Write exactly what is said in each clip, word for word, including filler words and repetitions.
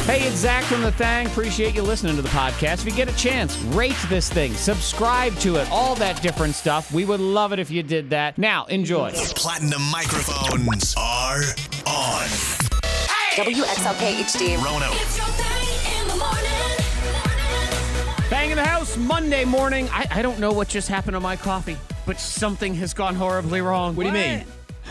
Hey, it's Zach from The Thang. Appreciate you listening to the podcast. If you get a chance, rate this thing, subscribe to it, all that different stuff. We would love it if you did that. Now, enjoy. The Platinum microphones are on. Hey! W X L K H D. Rono. It's your thing in the morning. Bang in the house, Monday morning. I, I don't know what just happened to my coffee, but something has gone horribly wrong. What do you mean?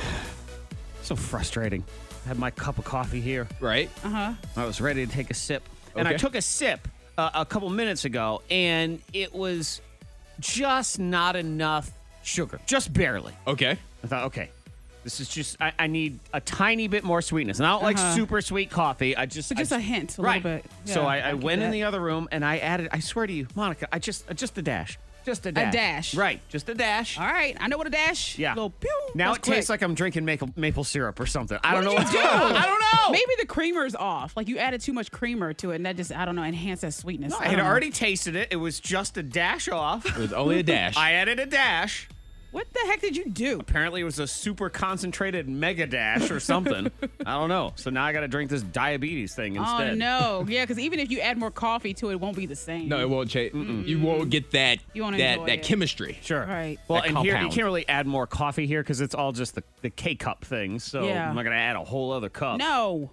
So frustrating. I had my cup of coffee here. Right? Uh-huh. I was ready to take a sip. And I Okay. took a sip uh, a couple minutes ago, and it was just not enough sugar. Just barely. Okay. I thought, okay, this is just, I, I need a tiny bit more sweetness. And I don't like Uh-huh. super sweet coffee. I just, So just I, a hint, a right. little bit. So Yeah, I, I I get went in that. the other room, and I added, I swear to you, Monica, I just, uh, just a dash. Just a dash. dash. Right. Just a dash. All right. I know what a dash. Yeah. Little pew. Now That's it tastes quick. like I'm drinking maple maple syrup or something. I don't know did what's you going on. do? I don't know. Maybe the creamer's off. Like you added too much creamer to it, and that just, I don't know, enhanced that sweetness. No, I I had don't know. already tasted it. It was just a dash off. It was only a dash. I added a dash. What the heck did you do? Apparently, it was a super concentrated mega dash or something. I don't know. So now I got to drink this diabetes thing instead. Oh, no. Yeah, because even if you add more coffee to it, it won't be the same. no, it won't change. You won't get that You won't that enjoy that it. chemistry. Sure. Right. Well, That and here you compound. can't really add more coffee here because it's all just the, the K-cup thing. So Yeah. I'm not going to add a whole other cup. No.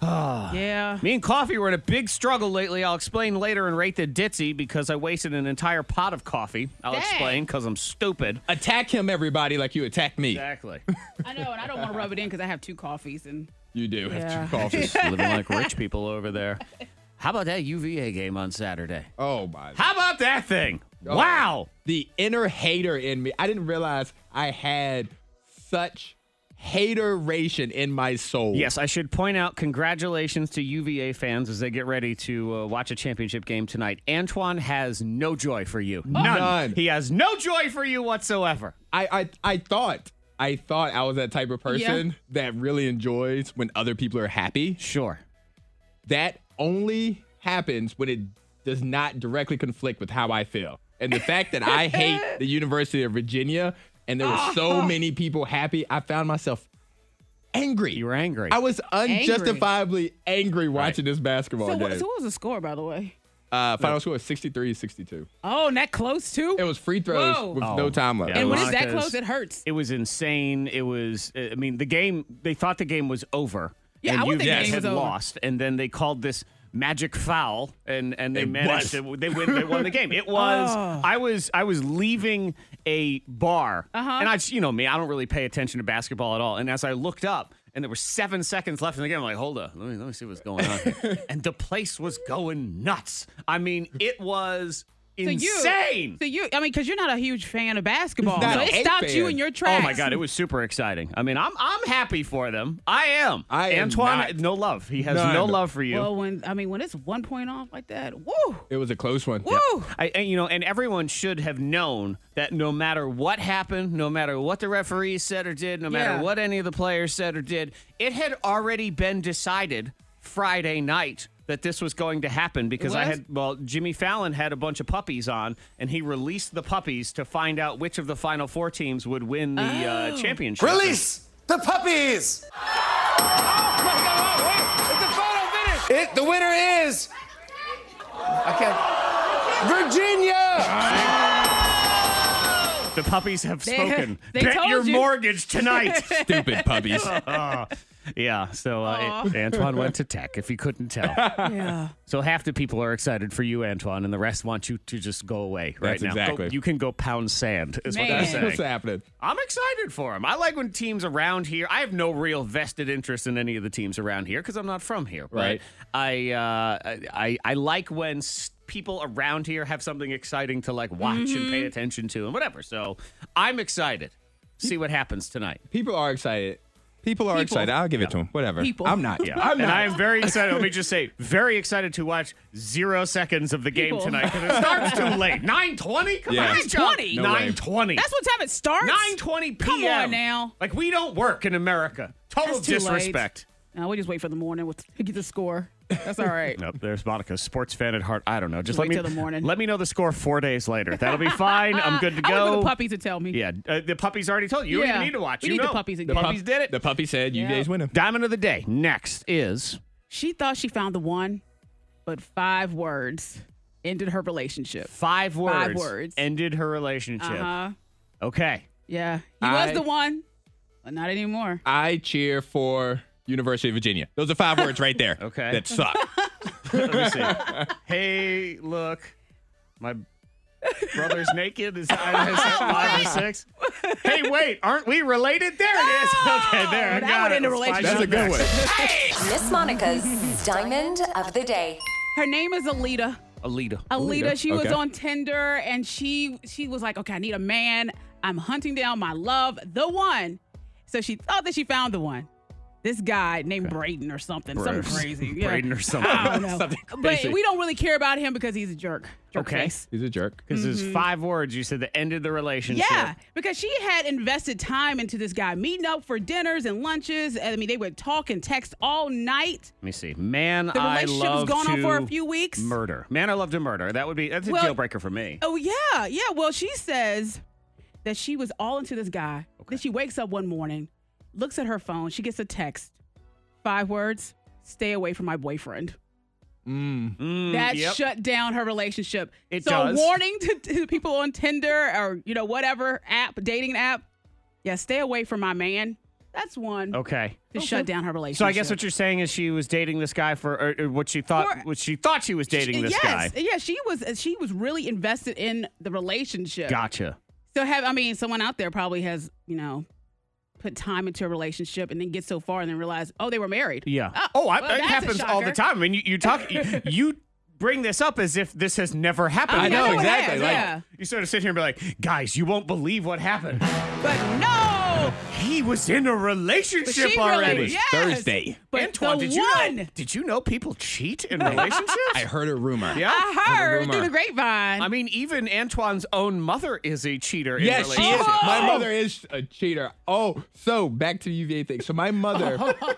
yeah. Me and coffee were in a big struggle lately. I'll explain later and rate the ditzy because I wasted an entire pot of coffee. I'll Dang. explain because I'm stupid. Attack him, everybody, like you attacked me. Exactly. I know, and I don't want to rub it in because I have two coffees. and You do Yeah. have two coffees. Living like rich people over there. How about that U V A game on Saturday? Oh my! How about that thing? Oh. Wow. The inner hater in me. I didn't realize I had such hateration in my soul. Yes, I should point out congratulations to U V A fans as they get ready to uh, watch a championship game tonight. Antoine has no joy for you. None. None. He has no joy for you whatsoever. I, I I thought I thought I was that type of person Yeah. that really enjoys when other people are happy. Sure. That only happens when it does not directly conflict with how I feel. And the fact that I hate the University of Virginia and there were so many people happy, I found myself angry. You were angry. I was unjustifiably angry, watching this basketball So, game. what, so what was the score, by the way? uh, final score was sixty-three sixty-two. Oh, and that close, too? It was free throws Whoa. with Oh, no time left. yeah. and when it's that Monica's- close, it hurts. It was insane. It was, I mean, the game, they thought the game was over. Yeah, and I would think the U V A game had was over. lost. And then they called this magic foul, and, and they It managed was. to, they win, they won the game. It was, Oh. I was, I was leaving a bar, Uh-huh. and I, just- you know me, I don't really pay attention to basketball at all. And as I looked up, and there were seven seconds left in the game, I'm like, hold up, let me, let me see what's going on here. And the place was going nuts. I mean, it was So you, insane. so you, I mean, because you're not a huge fan of basketball, Not so a it stopped fan. you in your tracks. Oh my God, it was super exciting. I mean, I'm I'm happy for them. I am. I am Antoine, not. no love. He has None. no love for you. Well, when I mean, when it's one point off like that, woo, It was a close one. woo. I, and, you know, and everyone should have known that no matter what happened, no matter what the referees said or did, no matter Yeah. what any of the players said or did, it had already been decided Friday night that this was going to happen because I was? had, well, Jimmy Fallon had a bunch of puppies on, and he released the puppies to find out which of the Final Four teams would win the uh, championship. Release the puppies! It, the winner is. I can't. Virginia! The puppies have They- spoken. they Bet told your you. mortgage tonight. Stupid puppies. Yeah, so uh, Antoine went to Tech, if you couldn't tell. Yeah. So half the people are excited for you, Antoine, and the rest want you to just go away right That's now. Go- exactly. you can go pound sand, is what Man. they're saying. What's happening? I'm excited for him. I like when teams around here. I have no real vested interest in any of the teams around here because I'm not from here. But Right. I, uh, I I like when s- people around here have something exciting to like watch and Mm-hmm. pay attention to and whatever. So I'm excited. See what happens tonight. People are excited. People are People. excited. I'll give it to them. Whatever. People. I'm not. Yeah, I'm and not. I am very excited. Let me just say, very excited to watch zero seconds of the game People. tonight because it starts too late. nine twenty? Come Yeah. on, nine twenty? No way. nine twenty. That's what time it starts. nine twenty p.m. Come on now. Like, we don't work in America. Total That's too late. disrespect. No, we just wait for the morning with, to get the score. That's all right. Nope, there's Monica, sports fan at heart. I don't know. Just Wait let me till the morning. let me know the score four days later. That'll be fine. I'm good to I wait for go. the puppies to tell me. Yeah, uh, the puppies already told you. You don't Yeah. even need to watch. We you need the know. puppies The again. puppies did it. The puppy said U V A's Yeah. winning. Diamond of the day. Next is She thought she found the one, but five words ended her relationship. Five words. Five words. Ended her relationship. Uh-huh. Okay. Yeah. He I- was the one, but not anymore. I cheer for University of Virginia. Those are five words right there. Okay. That suck. Let me see. Hey, look, my brother's naked. Is that, is that five or six? Hey, wait, aren't we related? There it is. Okay, there. I that got would it. end a It's five relationship. That's a good next. one. Miss Monica's Diamond of the Day. Her name is Alita. Alita. Alita, she was Okay. on Tinder and she she was like, okay, I need a man. I'm hunting down my love, the one. So she thought that she found the one. This guy named Braden or something, something Bruce. crazy. Yeah. Braden or something. I don't know. Something But crazy. we don't really care about him because he's a jerk. jerk Okay. face. He's a jerk. Because there's five words you said that ended the relationship. Yeah, because she had invested time into this guy, meeting up for dinners and lunches. I mean, they would talk and text all night. Let me see. Man, The I relationship was love going on to for a few weeks. murder. Man, I love to murder. That would be, that's a Well- deal breaker for me. Oh, yeah. Yeah. Well, she says that she was all into this guy. Then she wakes up one morning, looks at her phone. She gets a text. Five words, stay away from my boyfriend. Mm, That yep. shut down her relationship. It so does. warning to, to people on Tinder or, you know, whatever app, dating app. Yeah, stay away from my man. That's one Okay. to shut down her relationship. So I guess what you're saying is she was dating this guy for, or, or what she thought, For- what she thought she was dating this yes, guy. Yeah, she was she was really invested in the relationship. Gotcha. So have I mean, someone out there probably has, you know, put time into a relationship and then get so far and then realize, oh, they were married. Yeah. Oh, Oh, I, well, that that's a happens all the shocker. time. I mean, you, you talk, you, you bring this up as if this has never happened. Oh, I yeah, know, no, it exactly. has, Like- yeah. You sort of sit here and be like, guys, you won't believe what happened. But no, He was in a relationship she already. really, yes. Thursday. But Antoine, the did you one know? Did you know people cheat in relationships? I heard a rumor. yeah. I heard rumor. through the grapevine. I mean, even Antoine's own mother is a cheater in Yes, she is. relationships. My mother is a cheater. Oh, so back to the U V A thing. So my mother,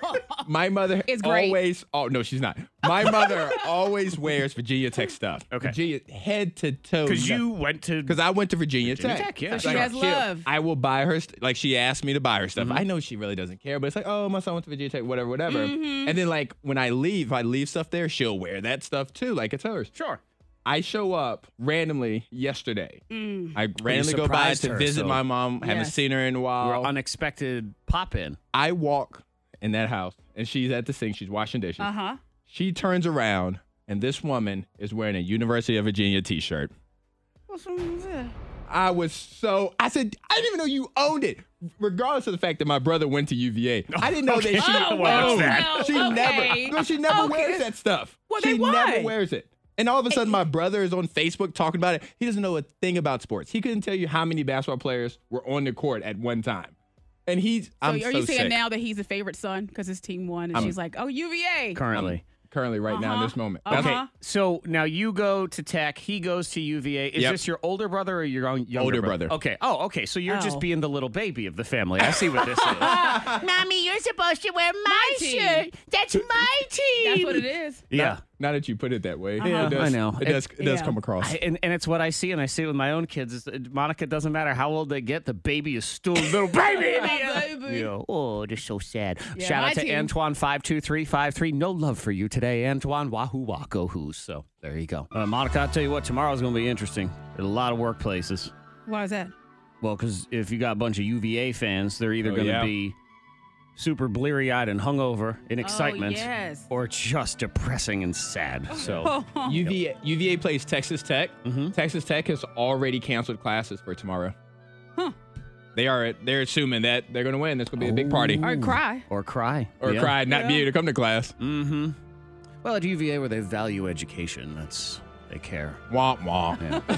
my mother Is great. always. Oh no, she's not. My mother always wears Virginia Tech stuff. Okay. Virginia head to toe. Because you went to Because I went to Virginia, Virginia Tech. Tech, yeah. So she has she'll- love. I will buy her, st- like she asked me to buy her stuff. Mm-hmm. I know she really doesn't care, but it's like, oh, my son went to Virginia Tech, whatever, whatever. Mm-hmm. And then like when I leave, if I leave stuff there, she'll wear that stuff too, like it's hers. Sure. I show up randomly yesterday. Mm. I randomly go by surprised to her, visit so- my mom. Haven't Yes. seen her in a Or while. unexpected pop in. I walk in that house and she's at the sink. She's washing dishes. Uh huh. She turns around and this woman is wearing a University of Virginia t-shirt. What's wrong with that? I was so, I said, I didn't even know you owned it. Regardless of the fact that my brother went to U V A. I didn't know Okay. that she Oh, owned well, that's that. She Okay. never, no, she never Okay. wears that stuff. Well, she then why? never wears it. And all of a sudden, my brother is on Facebook talking about it. He doesn't know a thing about sports. He couldn't tell you how many basketball players were on the court at one time. And he's, So I'm are so you saying sick. now that he's a favorite son because his team won and I'm- she's like, oh, U V A. Currently. Currently, right now, in Uh-huh. this moment. Uh-huh. That's- Okay, so now you go to Tech, he goes to U V A. Is Yep. this your older brother or your own younger Older brother. Okay. Oh, okay. So you're just Oh. being the little baby of the family. I see what this is. Mommy, you're supposed to wear my, My team. shirt. That's my team. That's what it is. Yeah. Now that you put it that way, Yeah, it does, I know. It does, it does Yeah. come across. I, and, and it's what I see, and I see it with my own kids. Is that Monica, doesn't matter how old they get, the baby is still a little baby. in the end. Baby. Yeah. Oh, just so sad. Yeah, Shout my out to team. Antoine five two three five three. No love for you today, Antoine. Wahoo wacko who's. So there you go. Uh, Monica, I'll tell you what, tomorrow's going to be interesting at a lot of workplaces. Why is that? Well, because if you got a bunch of U V A fans, they're either Oh, going to yeah. be super bleary-eyed and hungover in excitement, yes. or just depressing and sad. So U V A, U V A plays Texas Tech. Mm-hmm. Texas Tech has already canceled classes for tomorrow. Huh. They are. They're assuming that they're going to win. It's going to be a big party. Or cry. or cry Or Yeah. cry, not be able to come to class. Mm-hmm. Well, at U V A, where they value education, that's they care. Womp womp.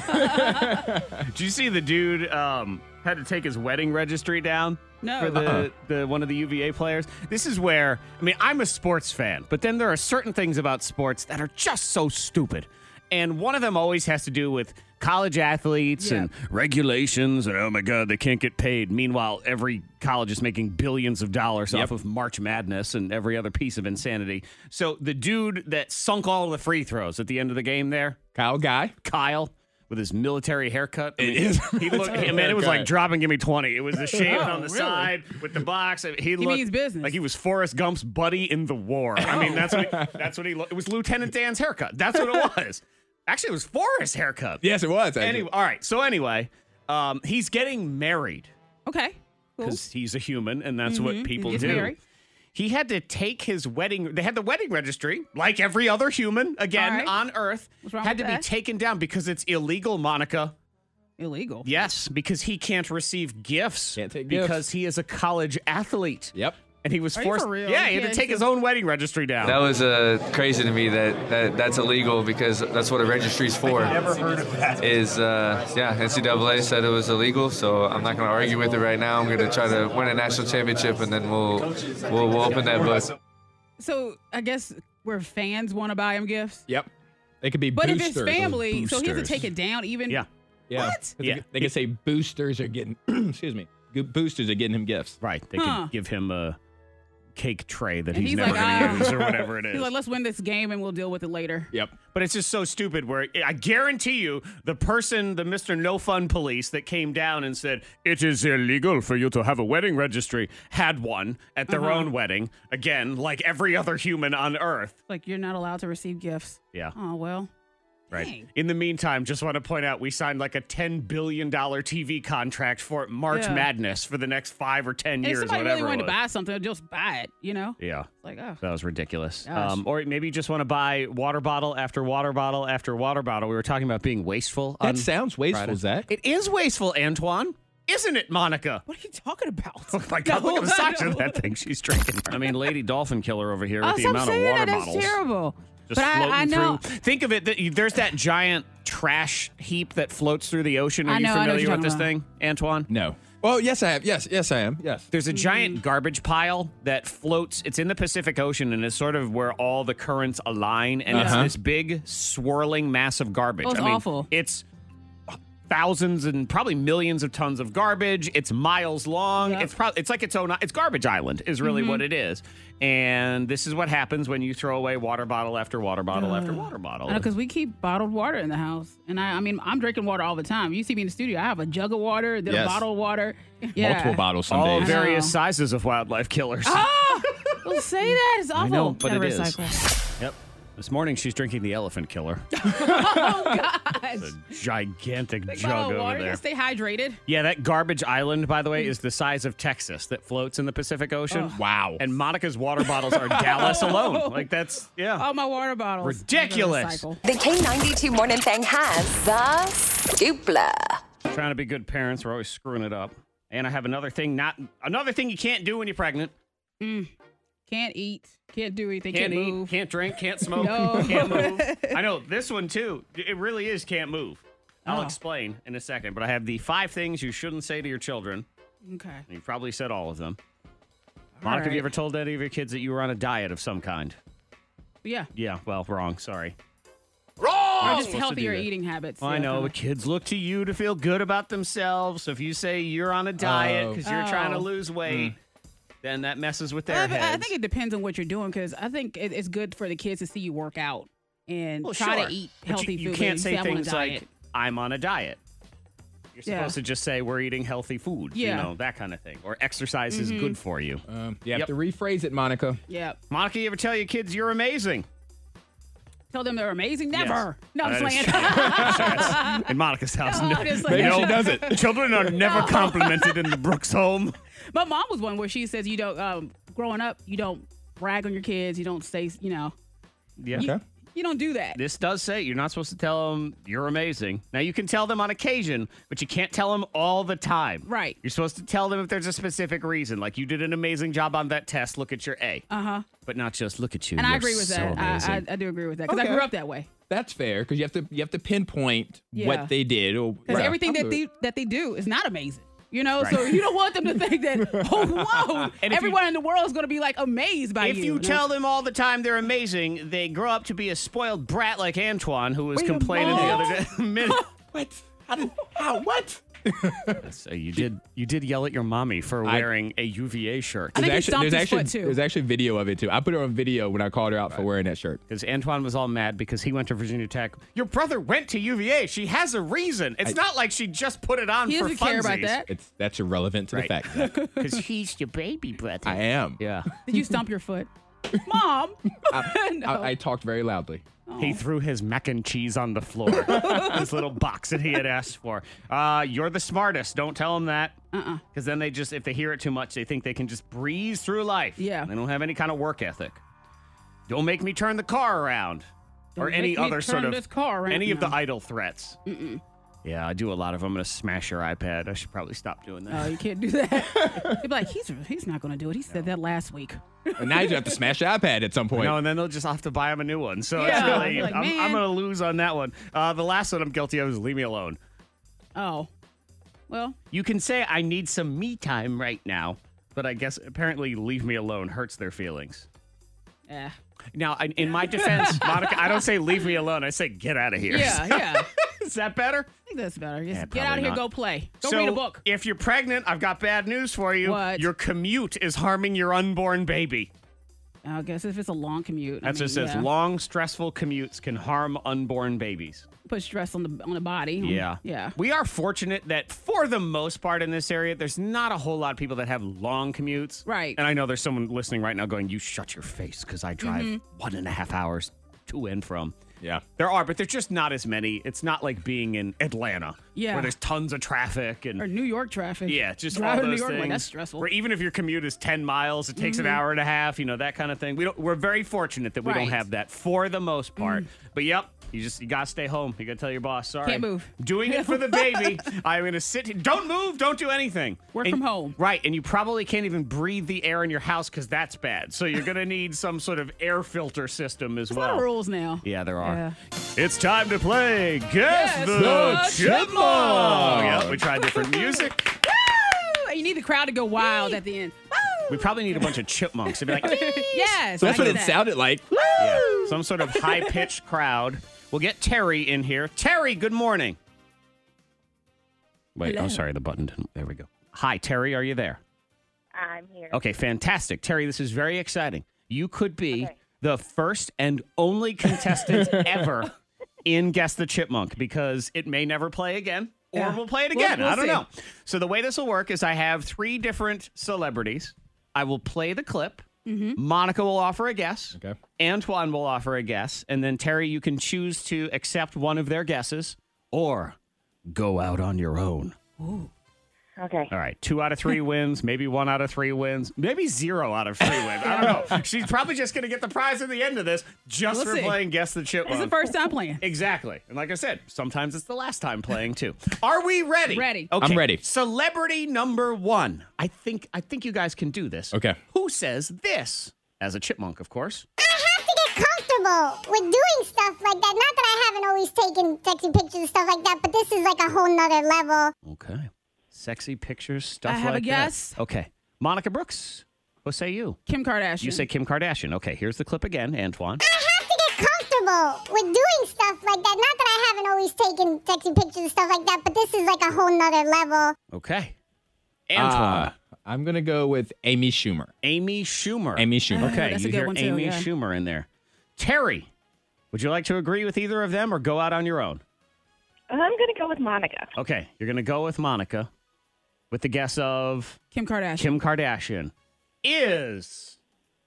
Did you see the dude um, had to take his wedding registry down? No. For the, Uh-uh. the one of the U V A players. This is where, I mean, I'm a sports fan, but then there are certain things about sports that are just so stupid. And one of them always has to do with college athletes Yeah. and regulations and, oh my God, they can't get paid. Meanwhile, every college is making billions of dollars Yep. off of March Madness and every other piece of insanity. So the dude that sunk all the free throws at the end of the game there, Kyle Guy. Kyle, with his military haircut. I It mean, is. He looked. I mean, it was like drop and give me twenty. It was the shaved on the really? side with the box. He looked means business. like he was Forrest Gump's buddy in the war. I mean, that's what he, that's what he looked. It was Lieutenant Dan's haircut. That's what it was. Actually, it was Forrest's haircut. Yes, it was. Actually. Anyway, all right. So anyway, um, he's getting married Okay. Cool. because he's a human, and that's what people Gets do. married. He had to take his wedding. They had the wedding registry, like every other human, again All right. on Earth. What's wrong had with to that? be taken down because it's illegal, Monica. Illegal. Yes, because he can't receive gifts Can't take because gifts. he is a college athlete. Yep. And he was Are you forced. for real? Yeah, he You had to can't take his do- own wedding registry down. That was uh, crazy to me that, that that's illegal because that's what a registry's for. Never heard of that. Is uh, yeah, N C double A said it was illegal, so I'm not going to argue with it right now. I'm going to try to win a national championship, and then we'll we'll, we'll open that book. So I guess where fans want to buy him gifts. Yep. They could be But boosters. if it's family, so he has to boosters. take it down even. Yeah. Yeah. What? 'Cause Yeah. They, they could say boosters are getting, excuse me, go- boosters are getting him gifts. Right. They Huh. could give him a cake tray that And he's, he's never like, going to "Ah." use or whatever it is. He's like, let's win this game and we'll deal with it later. Yep. But it's just so stupid where I guarantee you the person, the Mister No Fun police that came down and said, it is illegal for you to have a wedding registry, had one at their Uh-huh. own wedding. Again, like every other human on Earth. Like you're not allowed to receive gifts. Yeah. Oh well. Right. Dang. In the meantime, just want to point out we signed like a ten billion dollars T V contract for March Yeah. Madness for the next five or ten And if years. somebody whatever really wanted it to was. buy something, just buy it. You know. Yeah. It's like oh. That was ridiculous. Gosh. Um, or maybe you just want to buy water bottle after water bottle after water bottle. We were talking about being wasteful. That on sounds wasteful, Friday. Zach. It is wasteful, Antoine. Isn't it, Monica? What are you talking about? Oh my God, No, look at the size no. of that thing she's drinking. I mean, Lady Dolphin Killer over here with Oh, the stop amount of saying water that. That's bottles. terrible. Just but I, floating I know. through. Think of it, that you- there's that giant trash heap that floats through the ocean. Are I you know, I know what familiar you're with this talking thing, Antoine? No. Well, yes, I have. Yes, yes, I am. Yes. There's a Mm-hmm. giant garbage pile that floats. It's in the Pacific Ocean, and it's sort of where all the currents align, and Uh-huh. it's this big, swirling mass of garbage. Oh, it's I mean, awful. It's thousands and probably millions of tons of garbage. It's miles long. Yep. It's probably it's like its own. It's garbage island is really Mm-hmm. what it is. And this is what happens when you throw away water bottle after water bottle after water bottle. Because we keep bottled water in the house, and I, I mean, I'm drinking water all the time. You see me in the studio, I have a jug of water, then Yes. a bottle of water, yeah. Multiple bottles some all days. various know. sizes of wildlife killers. Oh, don't say that. It's awful. know, but Gotta it is. recycle. Yep. This morning she's drinking the elephant killer. Oh God. A gigantic Big jug bottle of over water. there. Gotta stay hydrated. Yeah, that garbage island, by the way, is the size of Texas that floats in the Pacific Ocean. Wow. And Monica's water bottles are Dallas alone. Like, that's, yeah. All my water bottles. Ridiculous. Recycle. The K ninety-two Morning Thing has the Dupla. Trying to be good parents, we're always screwing it up. And I have another thing, not another thing you can't do when you're pregnant. Can't eat. Can't do anything. Can't, Can't, eat, move. can't drink, can't smoke, No. can't move. I know, this one too, it really is can't move. I'll Oh. explain in a second, but I have the five things you shouldn't say to your children. Okay. You've probably said all of them. All Monica, have you right. ever told any of your kids that you were on a diet of some kind? Yeah. Yeah, well, wrong. Sorry. Or Wrong! just healthier eating habits. Well, I yeah, know, kinda. but kids look to you to feel good about themselves. So if you say you're on a diet Oh. because you're trying to Oh. lose weight, then that messes with their I, heads. I think it depends on what you're doing because I think it, it's good for the kids to see you work out and Well, try sure. to eat But healthy you, you food. can't and say I'm on a things like, diet. I'm on a diet. You're Yeah. supposed to just say, we're eating healthy food. Yeah. Mm-hmm. You know, that kind of thing. Or exercise is good for you. Um, you have Yep. to rephrase it, Monica. Yeah. Monica, you ever tell your kids you're amazing? Tell them they're amazing. Yes. Never. No, I'm That just is playing. true. Yes. In Monica's house, No, no. I'm just like- Maybe No. she does it. Children are never No. complimented in the Brooks home. My mom was one where she says you don't. Um, growing up, you don't brag on your kids. You don't say, you know, Yeah. you, Okay. you don't do that. This does say you're not supposed to tell them you're amazing. Now, you can tell them on occasion, but you can't tell them all the time. Right. You're supposed to tell them if there's a specific reason, like you did an amazing job on that test, look at your A. Uh huh. But not just look at you. And I you're agree with so that. amazing. I, I, I do agree with that because Okay. I grew up that way. That's fair because you have to you have to pinpoint Yeah. what they did. Or Because Right. everything I'll that do it. they that they do is not amazing. You know, so you don't want them to think that, oh, whoa, And if everyone in the world is going to be like amazed by If you. you tell them all the time they're amazing, they grow up to be a spoiled brat like Antoine, who was Wait a complaining the minute. other day. minute. What? How did? How? What? So you did you did yell at your mommy for I- wearing a U V A shirt. I think he actually, stomped there's his actually foot, too. there's actually video of it too. I put it on video when I called her out for wearing that shirt. Because Antoine was all mad because he went to Virginia Tech. Your brother went to U V A. She has a reason. It's not like she just put it on He for doesn't care about that. It's that's irrelevant to Right. the fact. Zach. Because he's your baby brother. I am. Yeah. Did you stomp your foot? Mom. I, No. I, I talked very loudly. He threw his mac and cheese on the floor. This little box that he had asked for. Uh, you're the smartest. Don't tell them that. Uh-uh. Because then they just, if they hear it too much, they think they can just breeze through life. Yeah. They don't have any kind of work ethic. Don't make me turn the car around. or Don't any make me other sort turn of this car around. any of the No. idle threats. Mm-mm. Yeah, I do a lot of them. I'm going to smash your iPad. I should probably stop doing that. Oh, you can't do that. You'd be like, he's he's not going to do it. He said that last week. And now you have to smash the iPad at some point. No, and then they'll just have to buy him a new one. So Yeah, it's really, like, I'm, man. I'm going to lose on that one. Uh, the last one I'm guilty of is leave me alone. Oh, well, You can say I need some me time right now, but I guess apparently leave me alone hurts their feelings. yeah, Now, I, in my defense, Monica, I don't say leave me alone. I say get out of here. yeah, yeah. Is that better? I think that's better. Just Yeah, get out probably of here, not. go play, go so read a book. If you're pregnant, I've got bad news for you. What? Your commute is harming your unborn baby. I guess if it's a long commute, That's I what it mean, says. yeah. Long, stressful commutes can harm unborn babies. Put stress on the on the body. Yeah. yeah. We are fortunate that for the most part in this area, there's not a whole lot of people that have long commutes. Right. And I know there's someone listening right now going, you shut your face because I drive Mm-hmm. one and a half hours to and from. Yeah. There are, but there's just not as many. It's not like being in Atlanta Yeah. where there's tons of traffic and Or New York traffic. yeah, just driving all to those New York, things. like, that's stressful. Where even if your commute is ten miles, it takes an hour and a half. You know, that kind of thing. We don't. We're very fortunate that we don't Right. have that for the most part. But yep, you just you gotta stay home. You gotta tell your boss. Sorry, Can't move. Doing it for the baby. I'm gonna sit. Here. Don't move. Don't do anything. Work And- from home. Right, and you probably can't even breathe the air in your house because that's bad. So you're gonna need some sort of air filter system as There's a lot well. of rules now. Yeah, there are. Yeah. It's time to play Guess Guess the, the Chipmunk. Chipmunk. Yep, we tried different music. Woo! You need the crowd to go wild at the end. Woo! We probably need a bunch of chipmunks to be like, Yes. So that's I what get it that. sounded like. yeah, some sort of high-pitched crowd. We'll get Terry in here. Terry, good morning. Wait, Hello. oh, sorry, the button didn't. There we go. Hi, Terry, are you there? I'm here. Okay, fantastic. Terry, this is very exciting. You could be Okay. the first and only contestant ever in Guess the Chipmunk because it may never play again or Yeah. we'll play it We'll- again. we'll I don't see. know. So the way this will work is I have three different celebrities. I will play the clip. Mm-hmm. Monica will offer a guess. Okay. Antoine will offer a guess. And then, Terry, you can choose to accept one of their guesses or go out on your own. Okay. All right. Two out of three wins, maybe one out of three wins, maybe zero out of three wins. I don't know. She's probably just going to get the prize at the end of this just We'll for see. playing Guess the Chipmunk. It's the first time playing. Exactly. And like I said, sometimes it's the last time playing too. Are we ready? Ready. Okay. I'm ready. Celebrity number one. I think I think you guys can do this. Okay. Who says this? As a chipmunk, of course. I have to get comfortable with doing stuff like that. Not that I haven't always taken sexy pictures and stuff like that, but this is like a whole nother level. Okay. Sexy pictures, stuff I like have a that. guess. Okay. Monica Brooks. What say you? Kim Kardashian. You say Kim Kardashian. Okay, here's the clip again, Antoine. I have to get comfortable with doing stuff like that. Not that I haven't always taken sexy pictures and stuff like that, but this is like a whole nother level. Okay. Antoine. Uh, I'm going to go with Amy Schumer. Amy Schumer. Amy Schumer. Okay, that's a you good hear one too, Amy yeah. Schumer in there. Terry, would you like to agree with either of them or go out on your own? I'm going to go with Monica. Okay, you're going to go with Monica with the guess of Kim Kardashian. Kim Kardashian. Is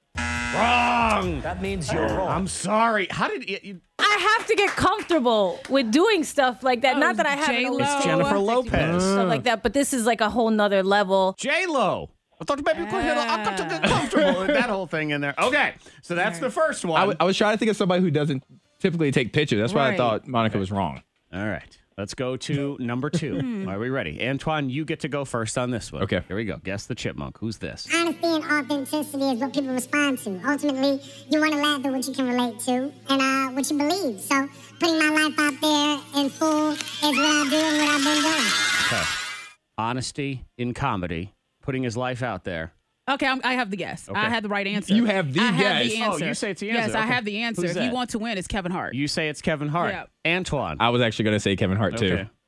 wrong. That means you're wrong. I'm sorry. How did it? You, I have to get comfortable with doing stuff like that. Oh, Not that I haven't J-Lo. always It's taken Jennifer sexy Lopez. pictures and stuff like that, but this is like a whole nother level. J Lo. I thought maybe we could hit. I got to get comfortable with that whole thing in there. Okay, so that's the first one. I, w- I was trying to think of somebody who doesn't typically take pictures. That's why I Right. thought Monica was wrong. All right. Let's go to number two. Are we ready? Antoine, you get to go first on this one. Okay. Here we go. Guess the chipmunk. Who's this? Honesty and authenticity is what people respond to. Ultimately, you want to laugh at what you can relate to and uh, what you believe. So putting my life out there in full is what I do and what I've been doing. Okay. Honesty in comedy, putting his life out there. Okay, I'm, I have the guess. Okay. I have the right answer. You have the I have guess. the Oh, answer. you say it's the Yes, answer. I Okay. have the answer. Who's If he that? wants to win, it's Kevin Hart. You say it's Kevin Hart. Yeah. Antoine. I was actually going to say Kevin Hart, too. Okay.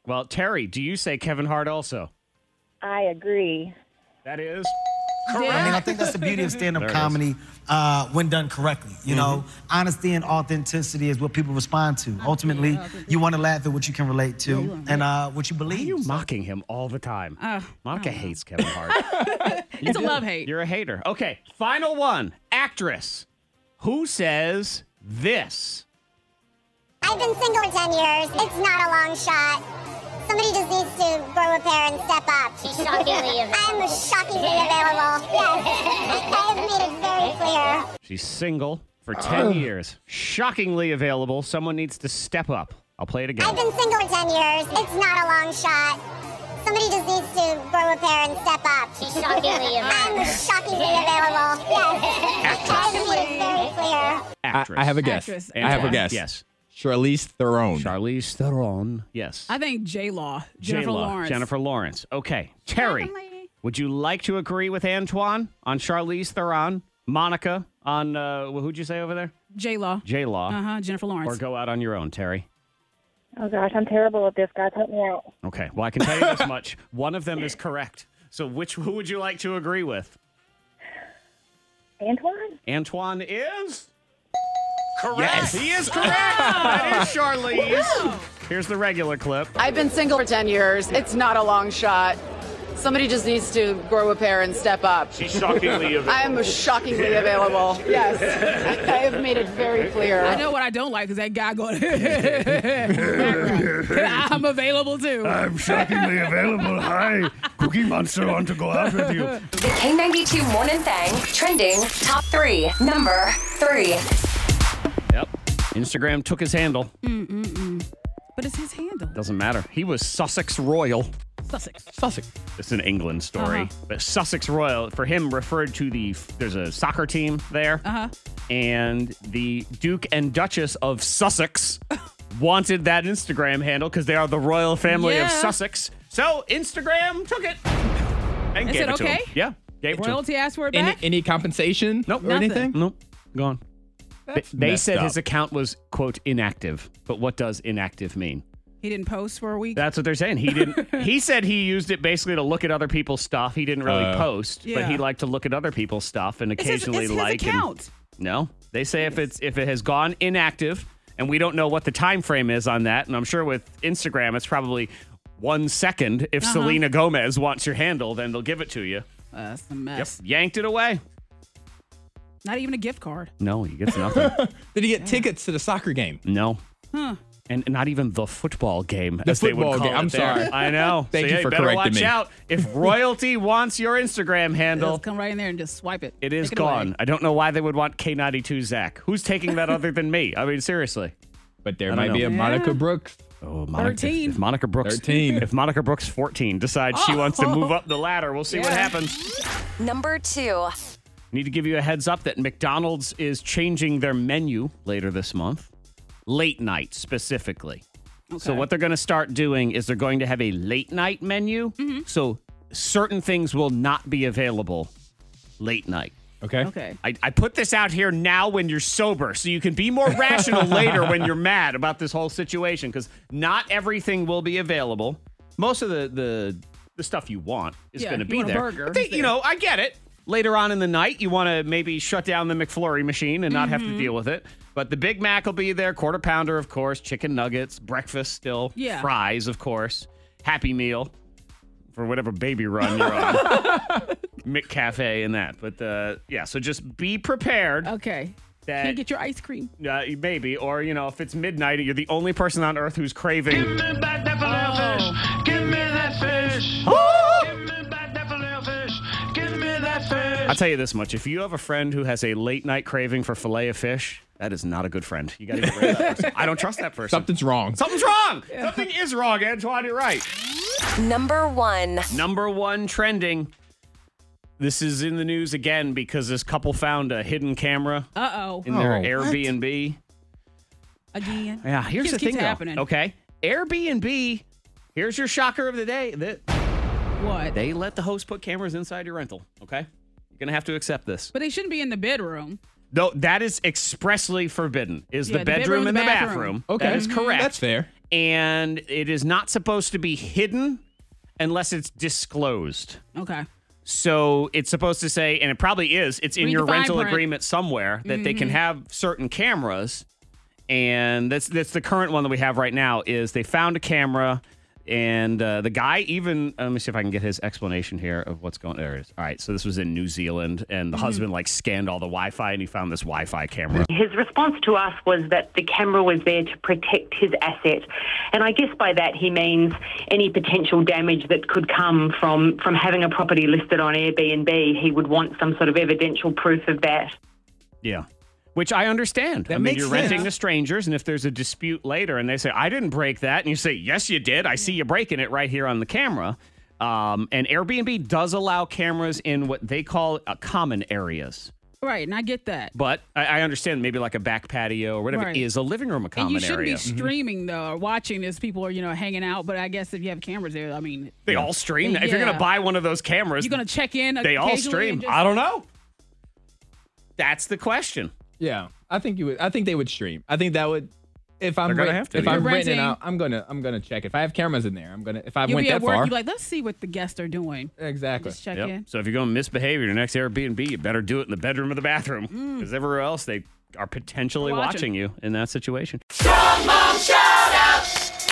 Well, Terry, do you say Kevin Hart also? I agree. That is I mean, I think that's the beauty of stand-up There it comedy uh, when done correctly. You know, Mm-hmm. honesty and authenticity is what people respond to. Ultimately, you want to laugh at what you can relate to and uh, what you believe. You're mocking him all the time. Uh, Monica hates Kevin Hart. it's a love hate. You're a hater. Okay, final one. Actress. Who says this? I've been single for ten years. It's not a long shot. Somebody just needs to grow a pair and step up. She's shockingly available. I'm shockingly available. Yes. I have made it very clear. She's single for ten years. Shockingly available. Someone needs to step up. I'll play it again. I've been single for ten years. It's not a long shot. Somebody just needs to grow a pair and step up. She's shockingly available. I'm shockingly available. Yes. I have made it very clear. I, Actress. I have a guess. Actress. I have a Okay. guess. Yes. Charlize Theron. Charlize Theron. Yes. I think J-Law. Jennifer J-Law. Lawrence. Jennifer Lawrence. Okay. Terry, would you like to agree with Antoine on Charlize Theron? Monica on, uh, who'd you say over there? J-Law. J-Law. Uh-huh, Jennifer Lawrence. Or go out on your own, Terry? Oh, gosh, I'm terrible at this. Guys, help me out. Okay. Well, I can tell you this much. One of them is correct. So which who would you like to agree with? Antoine? Antoine is... Correct. Yes. He is correct. That is Charlize. Here's the regular clip. I've been single for ten years. It's not a long shot. Somebody just needs to grow a pair and step up. She's shockingly available. I am shockingly available. Yes. I have made it very clear. I know what I don't like is that guy going, I'm available too. I'm shockingly available. Hi, Cookie Monster, want to go out with you. The K ninety-two Morning Thang trending top three. Number three. Yep. Instagram took his handle. Mm-mm-mm. But it's his handle. Doesn't matter. He was Sussex Royal. Sussex. Sussex. It's an England story. Uh-huh. But Sussex Royal, for him, referred to the, there's a soccer team there. Uh-huh. And the Duke and Duchess of Sussex wanted that Instagram handle because they are the royal family of Yeah. Sussex. So Instagram took it and Is gave it it to okay? him. Yeah. Gave it to him. Royalty asked for it Any, back? any compensation Nope. or Nothing. anything? Nope. Gone. They, That's they messed said up. his account was, quote, inactive. But what does inactive mean? He didn't post for a week? That's what they're saying. He didn't. He said he used it basically to look at other people's stuff. He didn't really Uh, post, but Yeah. he liked to look at other people's stuff and It's his- occasionally it's his like. and- account. no, they say if it's if it has gone inactive, and we don't know what the time frame is on that. And I'm sure with Instagram, it's probably one second. If Uh-huh. Selena Gomez wants your handle, then they'll give it to you. Uh, that's a Yep, mess. yanked it away. Not even a gift card. No, he gets nothing. Did he get tickets to the soccer game? no. Huh. And not even the football game, The as they would football call game. it I'm there. sorry. I know. Thank so, you yeah, for better correcting watch me. out. If royalty wants your Instagram handle, Just come right in there and just swipe it. it is Take it away. gone. I don't know why they would want K ninety-two Zach. Who's taking that other than me? I mean, seriously. But there I might don't be a know. Monica Yeah. Brooks. Oh, Monica, thirteen. If Monica Brooks, thirteen. If Monica Brooks, fourteen, decides she wants to move up the ladder, we'll see what Yeah. happens. Number two. Need to give you a heads up that McDonald's is changing their menu later this month, late night specifically. So Okay. what they're going to start doing is they're going to have a late night menu. Mm-hmm. So certain things will not be available late night. Okay. Okay. I, I put this out here now when you're sober, so you can be more rational later when you're mad about this whole situation, because not everything will be available. Most of the the, the stuff you want is Yeah, going to you be want a there. burger, But they- it's you there. know, I get it. Later on in the night, you want to maybe shut down the McFlurry machine and not have Mm-hmm. to deal with it. But the Big Mac will be there, quarter pounder, of course, chicken nuggets, breakfast still, Yeah. fries, of course, Happy Meal for whatever baby run you're on, McCafe and that. But uh, yeah, so just be prepared. Okay. That- Can you get your ice cream? Uh, maybe, or you know, if it's midnight, you're the only person on earth who's craving. Give me back that filet fish. Give me that fish. Give me back that filet fish. Give me that fish. I'll tell you this much: if you have a friend who has a late night craving for fillet of fish, that is not a good friend. You got to get rid of that person. I don't trust that person. Something's wrong. Something's wrong. Something is wrong, Antoine. You're right. Number one. Number one trending. This is in the news again because this couple found a hidden camera Uh-oh. in their Oh, what? Airbnb. Again. Yeah, here's Just the keeps thing, though. happening. Okay, Airbnb. Here's your shocker of the day. That What? they let the host put cameras inside your rental. Okay, you're gonna have to accept this. But they shouldn't be in the bedroom. Though that is expressly forbidden. Is Yeah, the bedroom and the bathroom? Okay. That is correct. That's fair. and it is not supposed to be hidden unless it's disclosed. Okay. So it's supposed to say, and it probably is, it's in Read your the fine rental print. agreement somewhere that they can Mhm. have certain cameras. And that's that's the current one that we have right now is they found a camera. And uh, the guy even, uh, let me see if I can get his explanation here of what's going on. There it is. All right, so this was in New Zealand, and the Mhm. husband like scanned all the Wi-Fi, and he found this Wi-Fi camera. His response to us was that the camera was there to protect his asset. And I guess by that he means any potential damage that could come from, from having a property listed on Airbnb. He would want some sort of evidential proof of that. Yeah. Which I understand. That I mean, makes you're sense. renting to strangers, and if there's a dispute later and they say, I didn't break that, and you say, yes, you did. I see you breaking it right here on the camera. Um, and Airbnb does allow cameras in what they call uh, common areas. Right, and I get that. But I, I understand maybe like a back patio or whatever Right. is a living room, a common And you shouldn't area. be streaming though, or watching this. People are, you know, hanging out. But I guess if you have cameras there, I mean, They all stream. If you're Yeah. going to buy one of those cameras, you're gonna check in. they all occasionally stream. and just- I don't know. That's the question. Yeah, I think you would. I think they would stream. I think that would. If I'm They're gonna rent- have to, if yeah. I'm You're renting renting. out, I'm gonna I'm gonna check. If I have cameras in there, I'm gonna. If I You'll went be that at work. far, You're like, let's see what the guests are doing. exactly. Just check Yep. in. So if you're going to misbehave at your next Airbnb, you better do it in the bedroom or the bathroom. Mm. Because everywhere else, they are potentially Watching. watching you in that situation. Strong Mom Shout Out.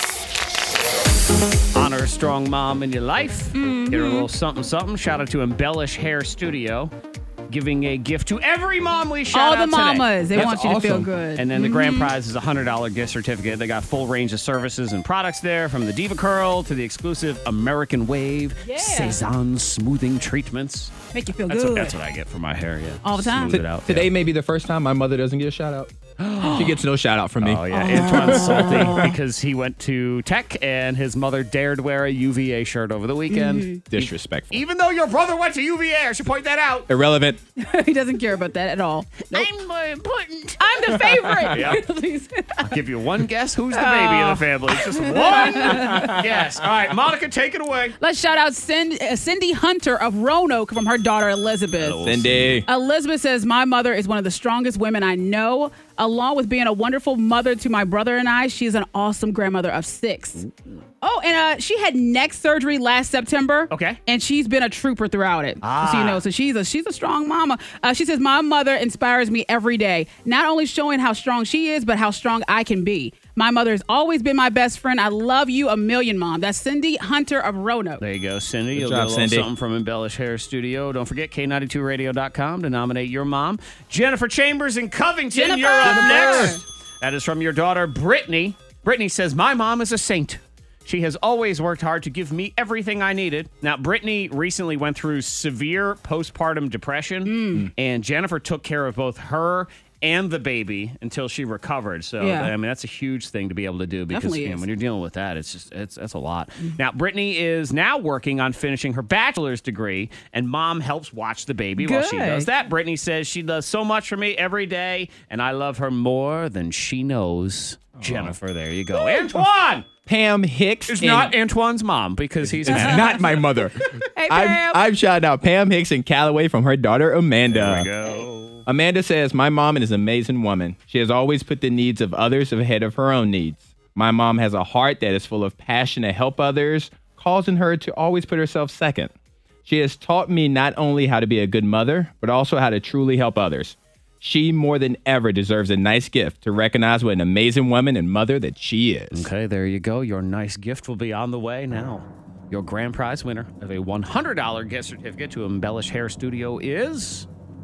Honor a strong mom in your life. Mm-hmm. Get her a little something, something. Shout out to Embellish Hair Studio, giving a gift to every mom we shout All out the mamas, today. they want you to feel good. And then the grand Mhm. prize is a one hundred dollars gift certificate. They got full range of services and products there, from the Diva Curl to the exclusive American Wave Yeah. Cezanne smoothing treatments. Make you feel That's good. what, that's what I get for my hair, yeah. All the time. Smooth it out. Today yeah. may be the first time my mother doesn't get a shout out. She gets no shout out from me. Oh, yeah. Antoine's salty because he went to tech and his mother dared wear a U V A shirt over the weekend. Mm-hmm. Disrespectful. Even though your brother went to U V A, I should point that out. Irrelevant. he doesn't care about that at all. Nope. I'm more important. I'm the favorite. Yeah. Please. I'll give you one guess. Who's the baby of the family? Just one guess. All right, Monica, take it away. Let's shout out Cindy, uh, Cindy Hunter of Roanoke from her daughter Elizabeth. Cindy. Elizabeth says, my mother is one of the strongest women I know. Along with being a wonderful mother to my brother and I, she is an awesome grandmother of six. Oh, and uh, she had neck surgery last September. Okay. And she's been a trooper throughout it. Ah. So you know, so she's a she's a strong mama. Uh, she says, my mother inspires me every day, not only showing how strong she is, but how strong I can be. My mother has always been my best friend. I love you a million, Mom. That's Cindy Hunter of Roanoke. There you go, Cindy. Good You'll job, get a little Cindy. something from Embellish Hair Studio. Don't forget K ninety-two radio dot com to nominate your mom. Jennifer Chambers in Covington, Jennifer! you're up Jennifer! next. That is from your daughter, Brittany. Brittany says, my mom is a saint. She has always worked hard to give me everything I needed. Now, Brittany recently went through severe postpartum depression, Mm. and Jennifer took care of both her and the baby until she recovered. So, Yeah. I mean, that's a huge thing to be able to do because Definitely you know, is. when you're dealing with that, it's just it's that's a lot. Now, Brittany is now working on finishing her bachelor's degree, and mom helps watch the baby while she Good. does that. Brittany says she does so much for me every day, and I love her more than she knows. Jennifer, there you go. Antoine! Pam Hicks It's in- not Antoine's mom because he's It's not my mother. Hey, I'm, Pam. I'm shouting out Pam Hicks in Callaway from her daughter Amanda. There we go. Amanda says, my mom is an amazing woman. She has always put the needs of others ahead of her own needs. My mom has a heart that is full of passion to help others, causing her to always put herself second. She has taught me not only how to be a good mother, but also how to truly help others. She more than ever deserves a nice gift to recognize what an amazing woman and mother that she is. Okay, there you go. Your nice gift will be on the way now. Your grand prize winner of a one hundred dollars gift certificate to Embellish Hair Studio is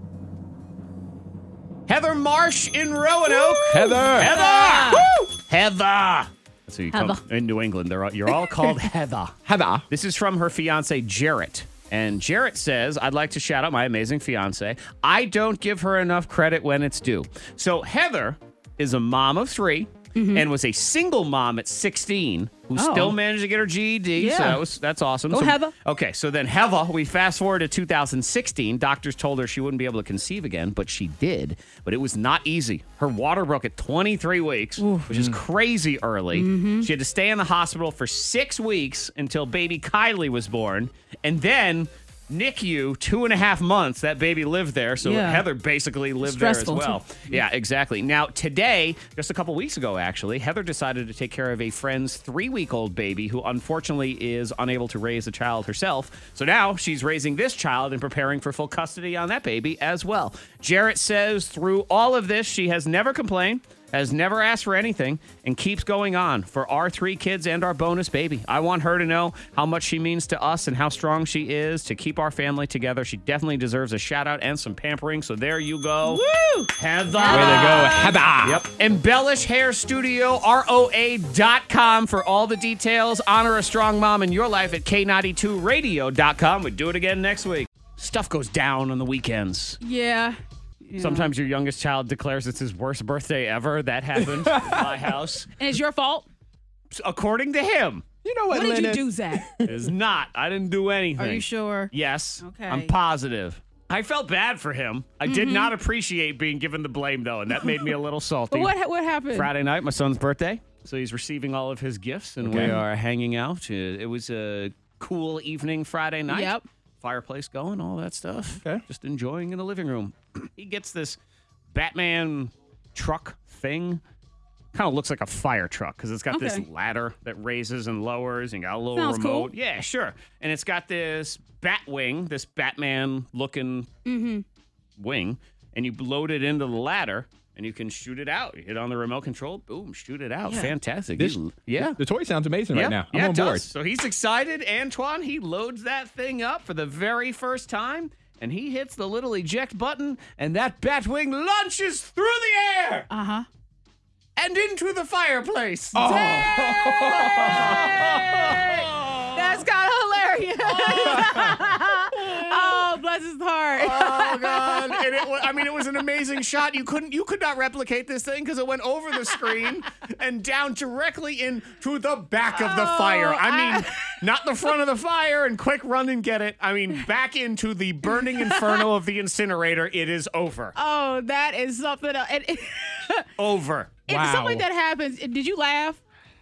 Heather Marsh in Roanoke. Heather. Heather. Woo! Heather. That's who you call Heather. in New England. They're all, you're all called Heather. Heather. This is from her fiance, Jarrett. And Jarrett says, I'd like to shout out my amazing fiance. I don't give her enough credit when it's due. So Heather is a mom of three and was a single mom at sixteen who Oh. still managed to get her G E D. So Yeah. that was, that's awesome. Go so, Heather. Okay, so then Heather, we fast forward to two thousand sixteen. Doctors told her she wouldn't be able to conceive again, but she did. But it was not easy. Her water broke at twenty-three weeks, which is crazy early. Mm-hmm. She had to stay in the hospital for six weeks until baby Kylie was born. And then N I C U, two and a half months. That baby lived there, so Yeah. Heather basically lived Stressful, there as well. too. Yeah, exactly. Now, today, just a couple weeks ago, actually, Heather decided to take care of a friend's three-week-old baby who unfortunately is unable to raise a child herself. So now she's raising this child and preparing for full custody on that baby as well. Jarrett says through all of this, she has never complained, has never asked for anything, and keeps going on for our three kids and our bonus baby. I want her to know how much she means to us and how strong she is to keep our family together. She definitely deserves a shout out and some pampering. So there you go. Woo! Heather. Way to go, Heather. Yep. Embellish Hair Studio, R O A dot com for all the details. Honor a strong mom in your life at K ninety-two radio dot com. We do it again next week. Stuff goes down on the weekends. Yeah. Yeah. Sometimes your youngest child declares it's his worst birthday ever. That happened at my house. And it's your fault? According to him. You know what, What did Lennon? you do, Zach? It is not. I didn't do anything. Are you sure? Yes. Okay. I'm positive. I felt bad for him. I did Mhm. not appreciate being given the blame, though, and that made me a little salty. But what what happened? Friday night, my son's birthday, so he's receiving all of his gifts, and Okay. we are hanging out. Uh, It was a cool evening Friday night. Yep. Fireplace going, all that stuff. Okay. Just enjoying in the living room. He gets this Batman truck thing. Kind of looks like a fire truck because it's got this Okay. ladder that raises and lowers and got a little Sounds remote. cool. Yeah, sure. And it's got this bat wing, this Batman looking Mm-hmm. wing, and you load it into the ladder and you can shoot it out. You hit on the remote control, boom, shoot it out. Yeah. Fantastic. This- You- yeah. The toy sounds amazing Yep. right now. I'm yeah, on it board. does. So he's excited. Antoine, he loads that thing up for the very first time, and he hits the little eject button, and that Batwing launches through the air Uh-huh. and into the fireplace. Oh. That's kind of hilarious. Oh, bless his heart. Oh God! And it was, I mean, it was an amazing shot. You couldn't, you could not replicate this thing because it went over the screen and down directly into the back of the Oh, fire. I mean, I- not the front of the fire and quick run and get it. I mean, back into the burning inferno of the incinerator. It is over. Oh, that is something else. And, Over. if Wow. something like that happens, did you laugh?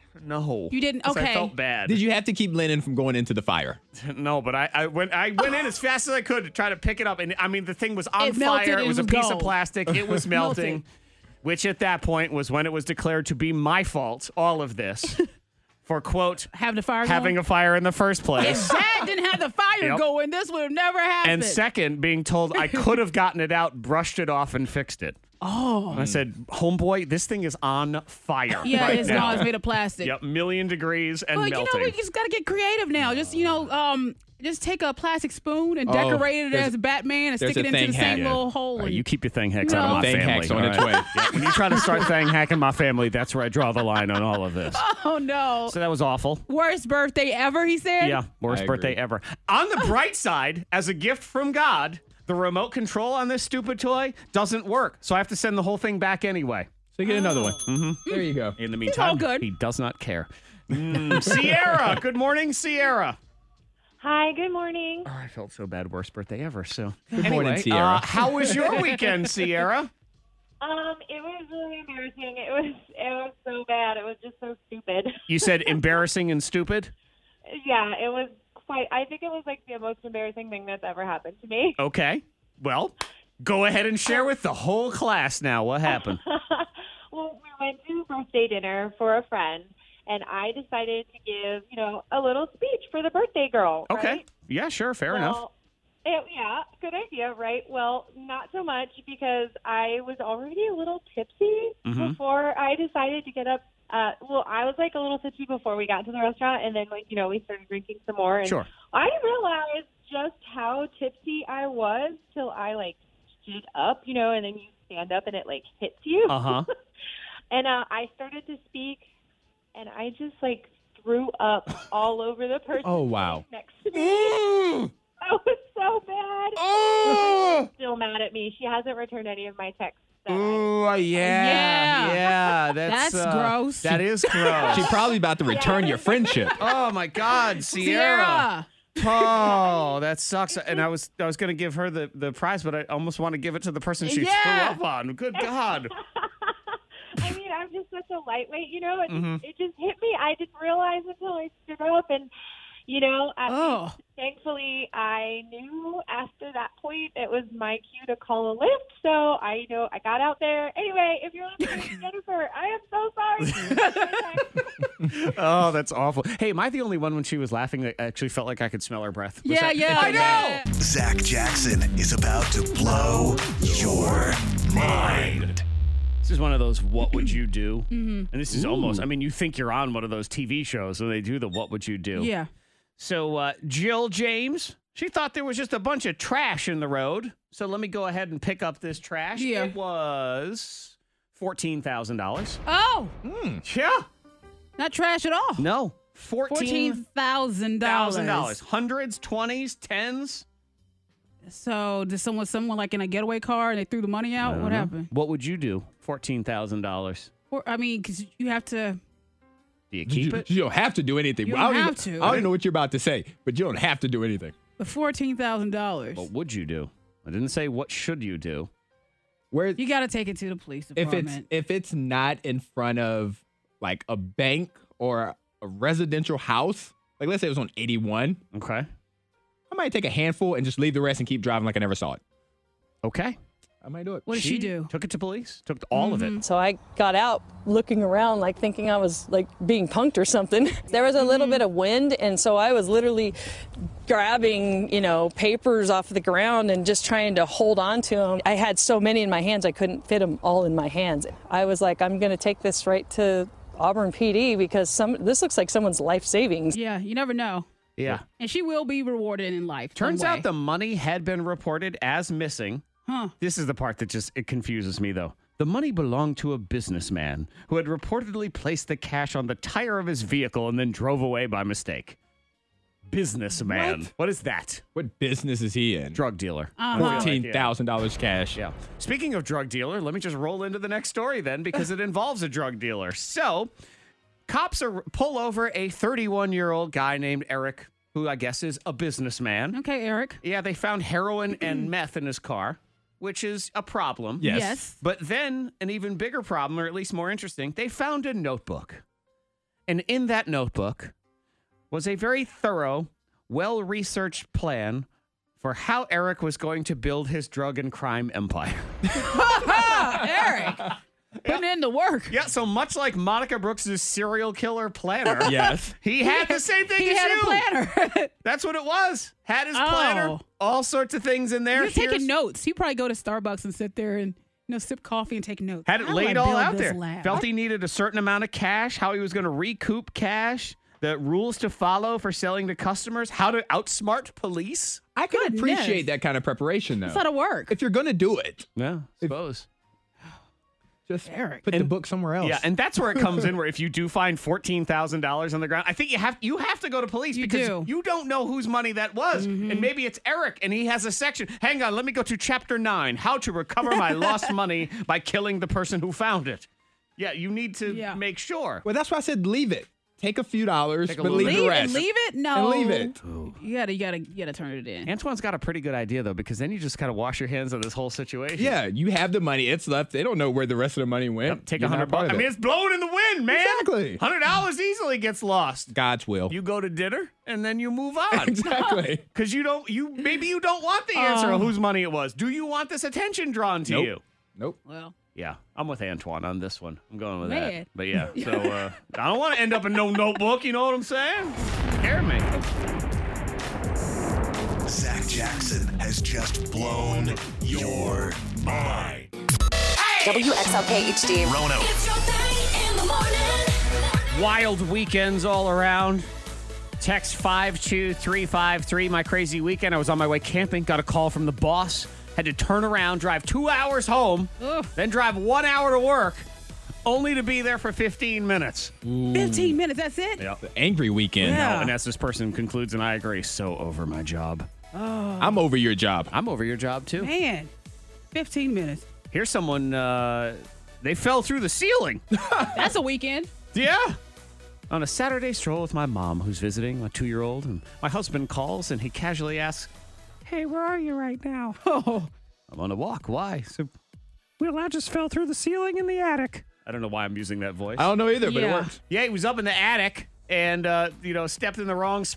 No, You didn't? 'Cause I Okay. felt bad. Did you have to keep Lennon from going into the fire? No, but I, I went I went in as fast as I could to try to pick it up, and I mean the thing was on It melted fire. It and was a was piece gone. of plastic. It was melting, Melted. which at that point was when it was declared to be my fault. All of this for quote Have the fire having going? a fire in the first place. If Dad didn't have the fire Yep. going, this would have never happened. And second, being told I could have gotten it out, brushed it off, and fixed it. oh. And I said, homeboy, this thing is on fire. Yeah, right it's now. gone. It's made of plastic. Yep, million degrees and Well, melting. you know, we just got to get creative now. Just, you know, um, just take a plastic spoon and Oh, decorate it there's- as Batman and there's stick it a into thing the hack. same Yeah. little hole. All right, and- you keep your thing hacks out of No. my Thing family. hacks on all its right? way. Yeah, when you try to start thing hacking my family, that's where I draw the line on all of this. Oh, no. So that was awful. Worst birthday ever, he said? Yeah, worst I birthday agree. ever. On the bright side, as a gift from God, the remote control on this stupid toy doesn't work. So I have to send the whole thing back anyway. So you get another one. Mm-hmm. There you go. In the all meantime, good. he does not care. Mm, Sierra, good morning, Sierra. Hi, good morning. Oh, I felt so bad. Worst birthday ever. So, Good anyway, morning, Sierra. uh, how was your weekend, Sierra? Um, it was really embarrassing. It was it was so bad. It was just so stupid. You said embarrassing and stupid. Yeah, it was quite. I think it was like the most embarrassing thing that's ever happened to me. Okay. Well, go ahead and share with the whole class now what happened. Well, we went to birthday dinner for a friend, and I decided to give, you know, a little speech for the birthday girl. Okay. Right? Yeah, sure. Fair enough. Well, it, yeah, good idea, right? Well, not so much because I was already a little tipsy Mhm. before I decided to get up. Uh, well, I was like a little tipsy before we got to the restaurant, and then like you know we started drinking some more. And Sure. I didn't realize just how tipsy I was till I like stood up, you know, and then you stand up and it like hits you. Uh-huh. And uh, I started to speak, and I just like threw up all over the person Oh, wow. next to me. That was so bad. Oh! She's still mad at me. She hasn't returned any of my texts. that I- Ooh, yeah. Yeah. Yeah. That's, That's uh, gross. That is gross. She's probably about to return your friendship. Oh, my God, Sierra. Sierra. Oh, that sucks. And I was I was going to give her the, the prize, but I almost want to give it to the person she Yeah. threw up on. Good God. I mean, I'm just such a lightweight, you know. It, Mhm. just, it just hit me. I didn't realize until I stood up, and you know, at Oh. least, thankfully, I knew after that point it was my cue to call a lift. So I know I got out there. Anyway, if you're listening, Jennifer, I am so sorry. Oh, that's awful. Hey, am I the only one when she was laughing that actually felt like I could smell her breath? Was Yeah, that- yeah, I yeah. know. Zach Jackson is about to blow your mind. This is one of those what would you do? Mhm. And this is almost, I mean, you think you're on one of those T V shows where they do the what would you do? Yeah. So uh, Jill James, she thought there was just a bunch of trash in the road. So let me go ahead and pick up this trash. Yeah. It was fourteen thousand dollars. Oh, Yeah. not trash at all. No. Fourteen fourteen thousand thousand dollars. dollars. Hundreds, twenties, tens. So did someone, someone like in a getaway car, and they threw the money out? What happened? What would you do? fourteen thousand dollars. Or, I mean, because you have to. Do you keep you, it? You don't have to do anything. You I don't even- have to. I don't even know what you're about to say, but you don't have to do anything. But fourteen thousand dollars. What would you do? I didn't say what should you do. Where You got to take it to the police if department. it's if it's not in front of like a bank or a residential house, like let's say it was on eighty-one, Okay. I might take a handful and just leave the rest and keep driving like I never saw it. Okay. I might do it. What did she do? Took it to police. Took all of it. So I got out looking around like thinking I was like being punked or something. There was a little bit of wind, and so I was literally grabbing, you know, papers off the ground and just trying to hold on to them. I had so many in my hands, I couldn't fit them all in my hands. I was like, I'm going to take this right to Auburn P D because some this looks like someone's life savings. Yeah, you never know. Yeah. And she will be rewarded in life. some Turns way. out the money had been reported as missing. Huh. This is the part that just it confuses me though. The money belonged to a businessman who had reportedly placed the cash on the tire of his vehicle and then drove away by mistake. Businessman. What? What is that? What business is he in? Drug dealer. Uh-huh. I feel like, Fourteen thousand dollars cash. Yeah. Speaking of drug dealer, let me just roll into the next story then because it involves a drug dealer. So, cops are pull over a thirty-one-year-old guy named Eric, who I guess is a businessman. Okay, Eric. Yeah, they found heroin and meth in his car, which is a problem. Yes. Yes. But then an even bigger problem, or at least more interesting, they found a notebook. And in that notebook was a very thorough, well-researched plan for how Eric was going to build his drug and crime empire. Eric. Putting in the work. Yeah, so much like Monica Brooks' serial killer planner. Yes. He had the same thing He as had you. a planner. That's what it was. Had his Oh. planner. All sorts of things in there. You're taking Here's- notes. You probably go to Starbucks and sit there and you know sip coffee and take notes. Had it How do I laid all build out this there. lab? Felt he needed a certain amount of cash, how he was going to recoup cash, the rules to follow for selling to customers, how to outsmart police. I can Goodness. appreciate that kind of preparation though. It's not a work. If you're gonna do it, Yeah, I suppose. just Eric. put the book somewhere else. Yeah, and that's where it comes in. Where if you do find fourteen thousand dollars on the ground, I think you have you have to go to police You because do. you don't know whose money that was, and maybe it's Eric, and he has a section. Hang on, let me go to chapter nine: how to recover my lost money by killing the person who found it. Yeah, you need to Yeah. make sure. Well, that's why I said leave it. Take a few dollars, Take a but little leave bit. the leave rest. it. Leave it. No. And leave it. You gotta. You gotta. You gotta turn it in. Antoine's got a pretty good idea though, because then you just kind of wash your hands of this whole situation. Yeah, you have the money. It's left. They don't know where the rest of the money went. Yep, take a You're not hundred part bucks. of I mean, it. it's blowing in the wind, man. Exactly. Hundred dollars easily gets lost. God's will. You go to dinner and then you move on. Exactly. Because you don't. You maybe you don't want the answer Oh. of whose money it was. Do you want this attention drawn to Nope. you? Nope. Well. Yeah, I'm with Antoine on this one. I'm going with Man. that. But yeah, so uh, I don't want to end up in no notebook. You know what I'm saying? Scare me. Zach Jackson has just blown your mind. W X L K H D. Rono. Wild weekends all around. Text five two three five three. My crazy weekend. I was on my way camping. Got a call from the boss. Had to turn around, drive two hours home, Ugh. then drive one hour to work, only to be there for fifteen minutes. Fifteen minutes. That's it. Yeah. The angry weekend. Yeah. And as this person concludes, and I agree, so over my job. Oh I'm over your job. I'm over your job too. man. Fifteen minutes. Here's someone, uh, they fell through the ceiling. That's a weekend. Yeah. On a Saturday stroll with my mom, who's visiting, my two-year-old, and my husband calls and he casually asks, "Hey, where are you right now?" Oh. "I'm on a walk." "Why?" So, "Well, I just fell through the ceiling in the attic." I don't know why I'm using that voice. I don't know either, but it Yeah. works. Yeah, he was up in the attic and, uh, you know, stepped in the wrong spot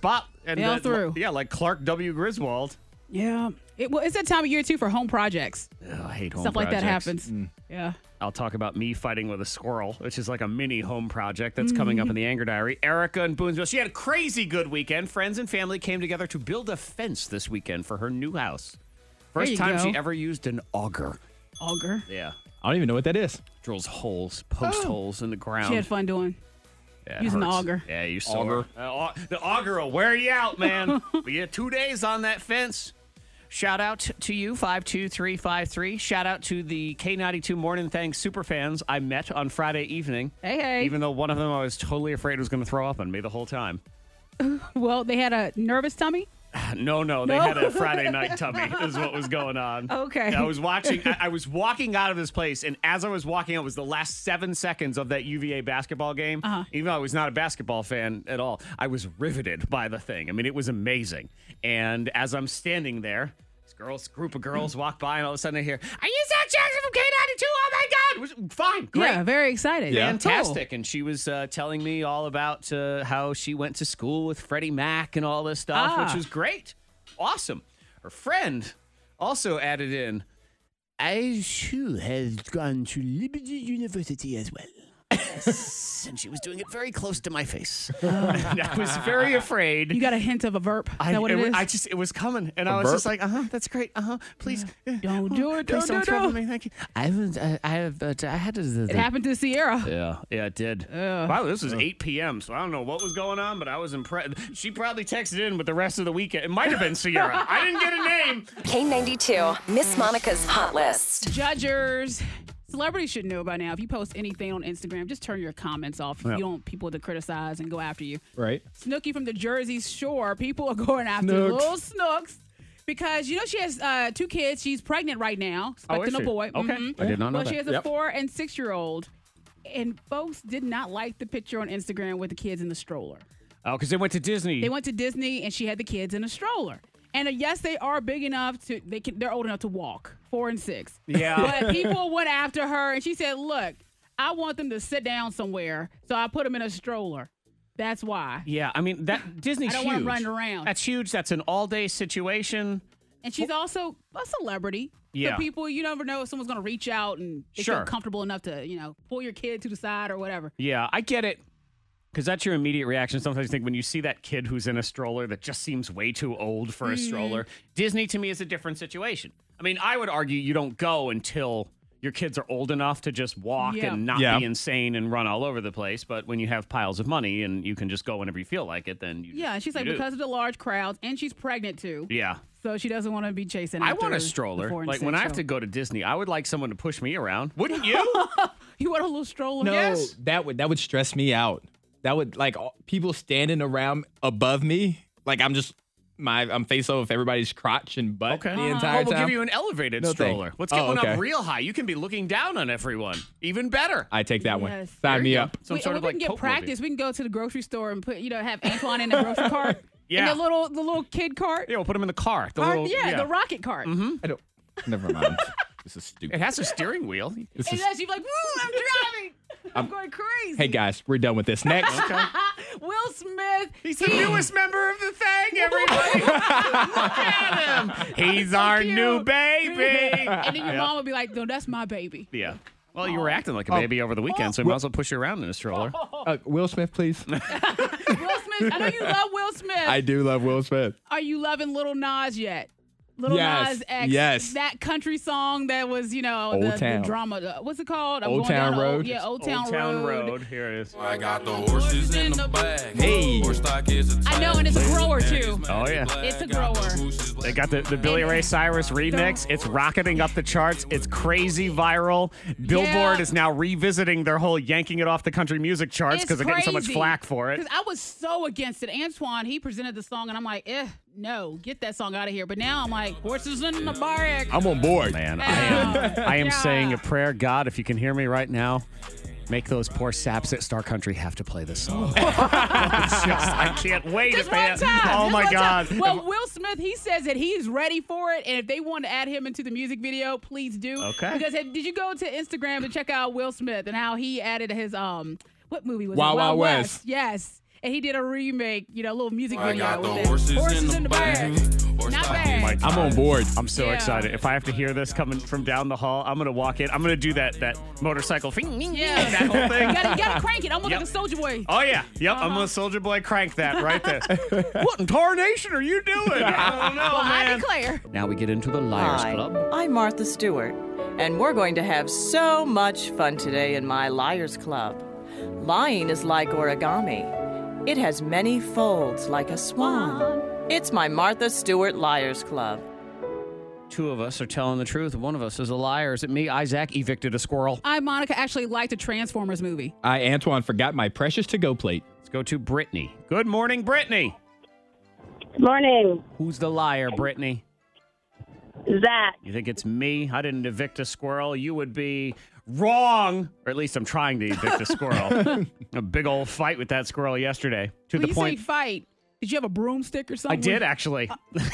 And Fell that- through. Yeah, like Clark W. Griswold. Yeah. It, well, it's that time of year, too, for home projects. Ugh, I hate home Stuff like that projects. happens. Yeah. I'll talk about me fighting with a squirrel, which is like a mini home project that's coming up in the Anger Diary. Erica in Boonesville, she had a crazy good weekend. Friends and family came together to build a fence this weekend for her new house. First you time go. she ever used an auger. Auger. Yeah. I don't even know what that is. Drills holes, post Oh. holes in the ground. She had fun doing. Yeah, it using the hurts. auger. Yeah, you saw Auger. her. Uh, au- the auger will wear you out, man. We get two days on that fence. Shout out to you, five two three five three. Shout out to the K ninety-two Morning Thanks super fans I met on Friday evening. Hey, hey. Even though one of them I was totally afraid was going to throw up on me the whole time. Well, they had a nervous tummy. No, no, they No? had a Friday night tummy is what was going on. Okay. I was watching, I, I was walking out of this place, and as I was walking out, it was the last seven seconds of that U V A basketball game. Uh-huh. Even though I was not a basketball fan at all, I was riveted by the thing. I mean, it was amazing. And as I'm standing there, this girls, group of girls walk by, and all of a sudden I hear, "Are you Zach Jackson from K ninety-two? Oh my God!" It was fine, great. Yeah, very excited. Fantastic. And she was uh, telling me all about uh, how she went to school with Freddie Mac and all this stuff, Ah. which was great. Awesome. Her friend also added in, "I too have gone to Liberty University as well." And she was doing it very close to my face. And I was very afraid. You got a hint of a verb. Is I, that what it it, is? I just, it was coming. And A I was just burp? like, uh huh, that's great. Uh huh. Please. Don't do it. Please Don't don't do trouble it. me. Thank you. I haven't, I, I have, but I had to. It happened to Sierra. Yeah, yeah, it did. Wow, this was eight p.m., so I don't know what was going on, but I was impressed. She probably texted in with the rest of the weekend. It might have been Sierra. I didn't get a name. K ninety-two, Miss Monica's Hot List. Judgers. Celebrities should know by now. If you post anything on Instagram, just turn your comments off. If Yeah. you don't want people to criticize and go after you. Right. Snooki from the Jersey Shore. People are going after Snooks. little Snooks because, you know, she has uh, two kids. She's pregnant right now, Oh, is expecting a she? boy. Okay. Mhm. I did not know Well, that. she has a Yep. four and six-year-old. And folks did not like the picture on Instagram with the kids in the stroller. Oh, because they went to Disney. They went to Disney and she had the kids in a stroller. And uh, yes, they are big enough to they can they're old enough to walk, four and six. Yeah. But people went after her and she said, "Look, I want them to sit down somewhere, so I put them in a stroller. That's why." Yeah, I mean, that Disney's I don't huge. want 'em running around. That's huge. That's an all-day situation. And she's also a celebrity. Yeah. So people, you never know if someone's going to reach out and they Sure. feel comfortable enough to, you know, pull your kid to the side or whatever. Yeah, I get it. Because that's your immediate reaction. Sometimes you think when you see that kid who's in a stroller that just seems way too old for a Mhm. stroller. Disney, to me, is a different situation. I mean, I would argue you don't go until your kids are old enough to just walk Yeah. and not Yeah. be insane and run all over the place. But when you have piles of money and you can just go whenever you feel like it, then you Yeah, and she's you like, do. because of the large crowds, and she's pregnant too. Yeah. So she doesn't want to be chasing I after want a the stroller. four and Like six, when I have so. to go to Disney, I would like someone to push me around. Wouldn't you? You want a little stroller? No, Yes. that would that would stress me out. That would like all- people standing around above me. Like I'm just my I'm face over with everybody's crotch and butt Okay. the Uh-huh. entire Oh, we'll time. give you an elevated No, thank- stroller. Let's get Oh, one okay. up real high. You can be looking down on everyone. Even better. I take that one. Yes. Sign There me you go. up. Some we, sort we of like can get Pope practice. movie. We can go to the grocery store and put, you know, have Antoine in the grocery cart. Yeah. In the little, the little kid cart. Yeah, we'll put him in the car. The Or- little, yeah, the rocket cart. Mm-hmm. I don't. Never mind. This is stupid. It has a steering wheel. This And is, then she's like, "Woo, I'm driving. I'm, I'm- going crazy." hey guys, we're done with this. Next. Will Smith. He's the newest member of the thing, everybody. Look at him. He's our cute. new baby. And then your Yeah. mom would be like, "No, that's my baby." Yeah. Well, you were acting like a Oh. baby over the weekend, so we might as well push you around in a stroller. Uh, Will Smith, please. Will Smith. I know you love Will Smith. I do love Will Smith. Are you loving Little Nas yet? Little Yes, Nas X. yes. That country song that was, you know, Old the, the Town. drama. the- What's it called? I'm Old going down Town the old- Road? Yeah, Old Town, Old Town Road. Road. Here it is. I got the horses in the bag. Hey. Horse stock is a I know, and it's a grower too. Oh, yeah. It's a grower. They got the, the Billy Ray Cyrus remix. It's rocketing up the charts. It's crazy viral. Billboard Yeah. is now revisiting their whole yanking it off the country music charts because they're getting so much flack for it. Because I was so against it. Antoine, he presented the song, and I'm like, eh, no, get that song out of here. But now I'm like, horses in the barrack. I'm on board. Man, I am, I am Yeah. saying a prayer. God, if you can hear me right now, make those poor saps at Star Country have to play this song. It's just, I can't wait, Just man. one time. Oh Just my one God. time. Well, Will Smith, he says that he's ready for it, and if they want to add him into the music video, please do. Okay. Because have- did you go to Instagram to check out Will Smith and how he added his um what movie was Wild it? Wild West. Yes. and he did a remake, you know, a little music I video got with the it. horses in the the bag. Not bad. I'm on board. I'm so Yeah. excited. If I have to hear this coming from down the hall, I'm gonna walk in. I'm gonna do that that motorcycle thing. Yeah. That whole thing. You gotta, you gotta crank it, almost Yep. like a Soldier Boy. Oh yeah, yep. I'm Uh-huh. gonna Soldier Boy crank that right there. What in tarnation are you doing? I don't know, Well, I man. declare. Now we get into the Liars Hi, Club. I'm Martha Stewart, and we're going to have so much fun today in my Liars Club. Lying is like origami. It has many folds like a swan. It's my Martha Stewart Liars Club. Two of us are telling the truth. One of us is a liar. Is it me? Isaac evicted a squirrel. I, Monica, actually liked the Transformers movie. I, Antoine, forgot my precious to-go plate. Let's go to Brittany. Good morning, Brittany. Good morning. Who's the liar, Brittany? Zach. You think it's me? I didn't evict a squirrel. You would be wrong. Or at least I'm trying to evict a squirrel. A big old fight with that squirrel yesterday. To when the you point. say fight, did you have a broomstick or something? I did actually.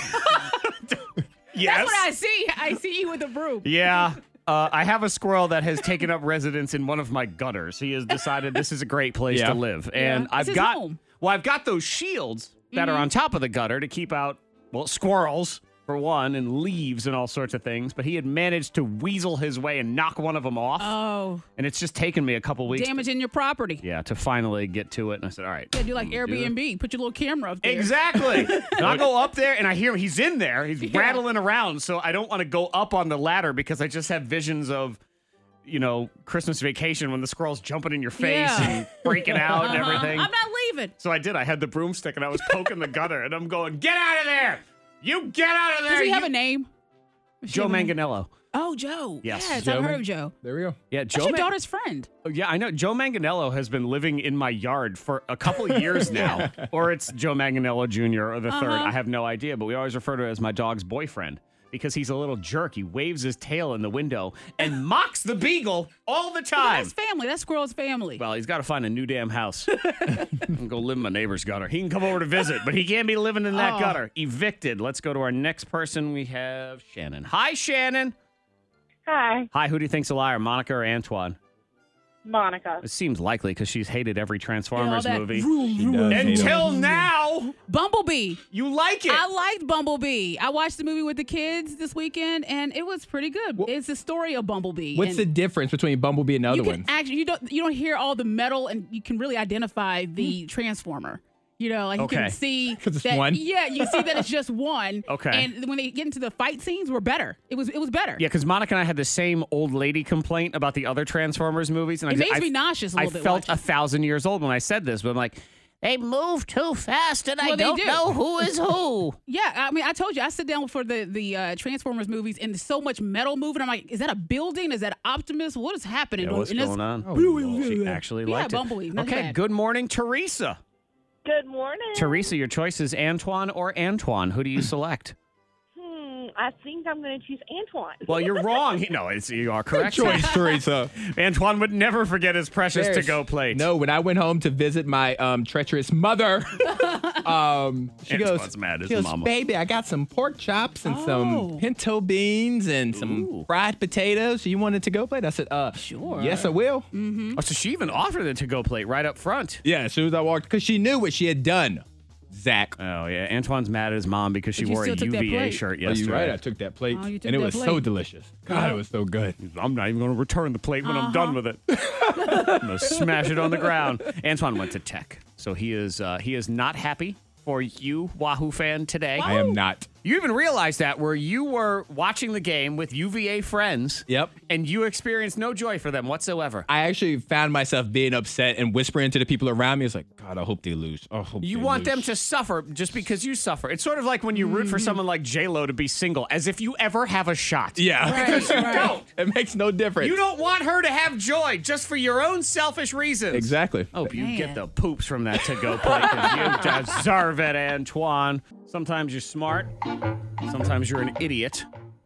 Yes. That's what I see. I see you with a broom. Yeah. Uh, I have a squirrel that has taken up residence in one of my gutters. He has decided this is a great place Yeah. to live. And Yeah. I've It's his got home. well, I've got those shields that are Mhm. on top of the gutter to keep out well, squirrels for one, and leaves and all sorts of things. But he had managed to weasel his way and knock one of them off. Oh. And it's just taken me a couple weeks. Damaging your property. Yeah, to finally get to it. And I said, all right. Yeah, do like I'm gonna do it. Airbnb. Put your little camera up there. Exactly. And I go up there and I hear him. He's in there. He's Yeah. rattling around. So I don't want to go up on the ladder because I just have visions of, you know, Christmas Vacation when the squirrel's jumping in your face Yeah. and freaking out and Uh-huh. everything. I'm not leaving. So I did. I had the broomstick and I was poking the gutter and I'm going, get out of there. You get out of there. Does he have you- a name? Joe Manganello. Oh, Joe. Yes. Yes, Joe I've heard Man- of Joe. There we go. Yeah, That's Joe your Man- daughter's friend. Oh, yeah, I know. Joe Manganello has been living in my yard for a couple years now. Or it's Joe Manganello Junior or the third. Uh-huh. I have no idea, but we always refer to it as my dog's boyfriend because he's a little jerk. He waves his tail in the window and mocks the beagle all the time. That's family. That's squirrel's family. Well, he's got to find a new damn house and go live in my neighbor's gutter. He can come over to visit, but he can't be living in that Oh. gutter. Evicted. Let's go to our next person. We have Shannon. Hi, Shannon. Hi, Hi, who do you think's a liar, Monica or Antoine? Monica. It seems likely because she's hated every Transformers Yeah, all that movie. vroom, She vroom. does hate Until him. now, Bumblebee. you like it. I liked Bumblebee. I watched the movie with the kids this weekend, and it was pretty good. it's the story of Bumblebee. What's the and difference between Bumblebee and the you other can ones? actually you don't you don't hear all the metal, and you can really identify Hmm. the Transformer. You know, like you Okay. can see 'Cause it's that. one? Yeah, you see that it's just one. Okay. And when they get into the fight scenes, were better. It was it was better. Yeah, because Monica and I had the same old lady complaint about the other Transformers movies, and It I, makes I, me nauseous a I little bit felt watching. a thousand years old when I said this, but I'm like, They move too fast, and I Well, they don't do. know who is who. Yeah, I mean, I told you, I sit down for the the uh, Transformers movies, and there's so much metal moving. I'm like, is that a building? Is that Optimus? What is happening? Yeah, what's And it's- going on? Oh, She actually yeah, liked Bumblebee. it. Not Okay, bad. good morning, Teresa. Good morning. Teresa, your choice is Antoine or Antoine. Who do you select? Hmm, I think I'm going to choose Antoine. Well, you're wrong. He- No, it's, you are correct. Good choice, Teresa. Antoine would never forget his precious There's- to-go plate. No, when I went home to visit my um, treacherous mother, um, she Antoine's goes, mad as she goes, mama. baby, I got some pork chops and Oh. some pinto beans and some fried potatoes. You want a to-go plate? I said, uh, sure. Yes, I will. Mm-hmm. Oh, so she even offered the to-go plate right up front. Yeah, as soon as I walked, because she knew what she had done. Zach. Oh, yeah. Antoine's mad at his mom because she But you wore a still took that U V A plate. shirt Oh, yesterday. you're right. I took that plate, Oh, you took and it that was so plate. delicious. God, it was so good. I'm not even going to return the plate when I'm Uh-huh. done with it. I'm going to smash it on the ground. Antoine went to Tech, so he is uh, he is not happy for you, Wahoo fan, today. I am not. You even realized that where you were watching the game with U V A friends. Yep. And you experienced no joy for them whatsoever. I actually found myself being upset and whispering to the people around me. It's like, God, I hope they lose. I hope You they want lose. them to suffer just because you suffer. It's sort of like when you root for someone like J-Lo to be single, as if you ever have a shot. Yeah. Because you don't. It makes no difference. You don't want her to have joy just for your own selfish reasons. Exactly. Hope you Man. get the poops from that to-go plate because you deserve it, Antoine. Sometimes you're smart. Sometimes you're an idiot.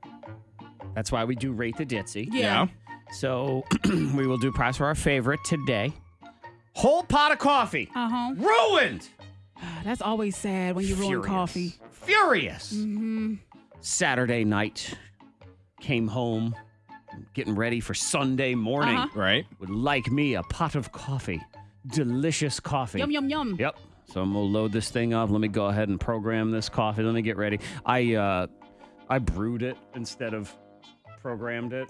That's why we do Rate the Ditzy. Yeah. So we will do prize for our favorite today. Whole pot of coffee. Uh-huh. Ruined. That's always sad when you ruin Furious. coffee. Furious. Mm-hmm. Saturday night. Came home. Getting ready for Sunday morning. Uh-huh. Right. Would like me a pot of coffee. Delicious coffee. Yum, yum, yum. Yep. So I'm going to load this thing up. Let me go ahead and program this coffee. Let me get ready. I uh, I brewed it instead of programmed it.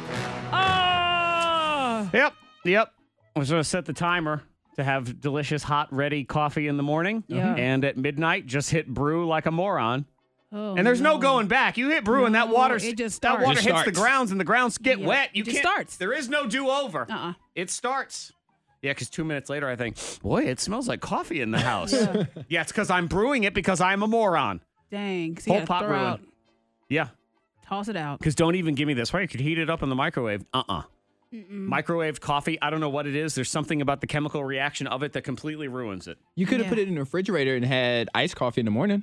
Oh! Yep, yep. I was going to set the timer to have delicious, hot, ready coffee in the morning. Yeah. And at midnight, just hit brew like a moron. Oh, and there's no. no going back. You hit brew no, and that water, it just that starts. water Just hits starts. the grounds and the grounds get Yeah, wet. You it just can't, starts. There is no do-over. Uh-uh. It starts. Yeah, because two minutes later, I think, boy, it smells like coffee in the house. Yeah. Yeah, it's because I'm brewing it because I'm a moron. Dang. So Whole yeah, pot throw brewing. out. Yeah, Toss it out. because don't even give me this. Right, you could heat it up in the microwave. Uh-uh. Microwave coffee, I don't know what it is. There's something about the chemical reaction of it that completely ruins it. You could have Yeah. put it in the refrigerator and had iced coffee in the morning.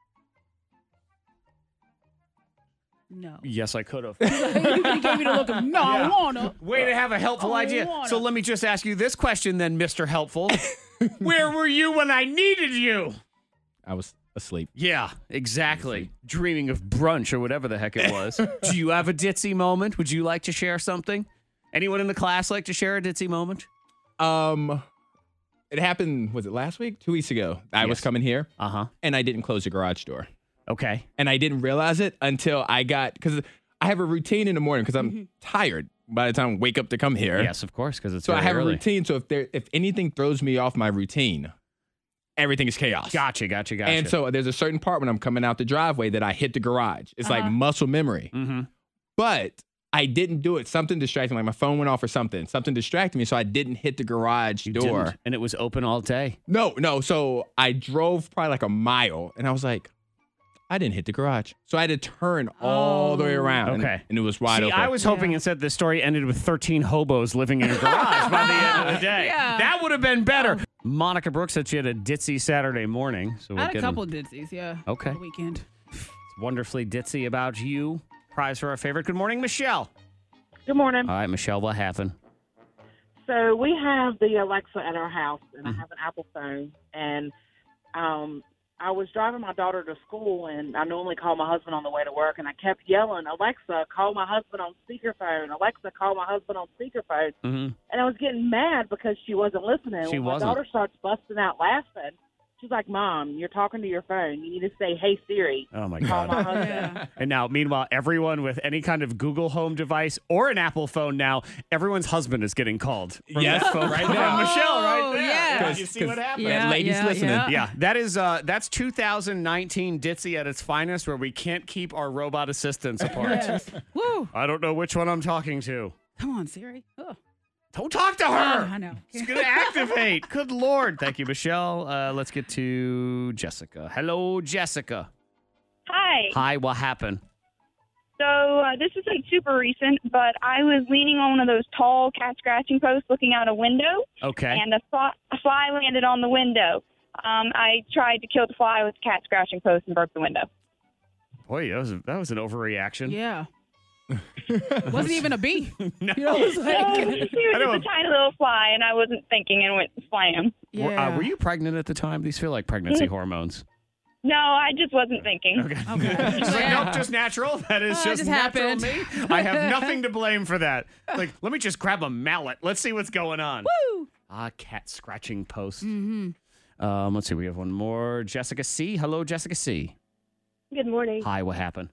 No. Yes, I could have. You gave me the look of, no, I wanna. Way to have a helpful I idea. wanna. So let me just ask you this question then, Mister Helpful. Where were you when I needed you? I was asleep. Yeah, exactly. Dreaming of brunch or whatever the heck it was. Do you have a ditzy moment? Would you like to share something? Anyone in the class like to share a ditzy moment? Um, it happened, was it last week? Two weeks ago. I was Yes. coming here Uh-huh. and I didn't close the garage door. Okay. And I didn't realize it until I got, because I have a routine in the morning because I'm tired by the time I wake up to come here. Yes, of course, because it's So I very have early. a routine. So if there, if anything throws me off my routine, everything is chaos. Gotcha, gotcha, gotcha. And so there's a certain part when I'm coming out the driveway that I hit the garage. It's like Uh-huh. muscle memory. Mm-hmm. But I didn't do it. Something distracted me. Like my phone went off or something. Something distracted me. So I didn't hit the garage You door. didn't, and it was open all day. No, no. So I drove probably like a mile and I was like, I didn't hit the garage. So I had to turn all the way around. and- Okay. And, it was wide See, open. I was hoping instead the story ended with thirteen hobos living in a garage by the end of the day. Yeah. That would have been better. Monica Brooks said she had a ditzy Saturday morning. So we'll I had a get couple of ditzies, yeah. Okay. On the weekend. It's wonderfully ditzy about you. Prize for our favorite. Good morning, Michelle. Good morning. All right, Michelle, what happened? So we have the Alexa at our house, and I have an Apple phone. And um, I was driving my daughter to school, and I normally call my husband on the way to work, and I kept yelling, Alexa, call my husband on speakerphone. Alexa, call my husband on speakerphone. Mm-hmm. And I was getting mad because she wasn't listening. She when wasn't. my daughter starts busting out laughing, she's like, Mom, you're talking to your phone. You need to say, hey, Siri. Oh, my Call my God. husband. Yeah. And now, meanwhile, everyone with any kind of Google Home device or an Apple phone now, everyone's husband is getting called. From Yes, that phone. right From now. Michelle right Oh, there. yeah. You see what happened? Yeah, That lady's yeah, listening. yeah. Yeah, that is uh that's two thousand nineteen ditzy at its finest, where we can't keep our robot assistants apart. Yes. Woo. I don't know which one I'm talking to. Come on, Siri. Oh. Don't talk to her. Oh, I know. It's gonna activate. Good Lord. Thank you, Michelle. Uh, let's get to Jessica. Hello, Jessica. Hi. Hi. What happened? So uh, this is like super recent, but I was leaning on one of those tall cat scratching posts looking out a window, Okay. and a, fly, a fly landed on the window. Um, I tried to kill the fly with the cat scratching post and broke the window. Boy, that was a, that was an overreaction. Yeah. Wasn't even a bee. No. You know, it was So like, she was just a tiny little fly, and I wasn't thinking and went slam. Were, uh, yeah. were you pregnant at the time? These feel like pregnancy hormones. No, I just wasn't thinking. Okay. Okay. She's like, Yeah. nope, just natural. That is Oh, it just, just natural happened. me. I have nothing to blame for that. Like, let me just grab a mallet. Let's see what's going on. Woo. Ah, cat scratching post. Mm-hmm. Um, let's see. We have one more. Jessica C. Hello, Jessica C. Good morning. Hi, what happened?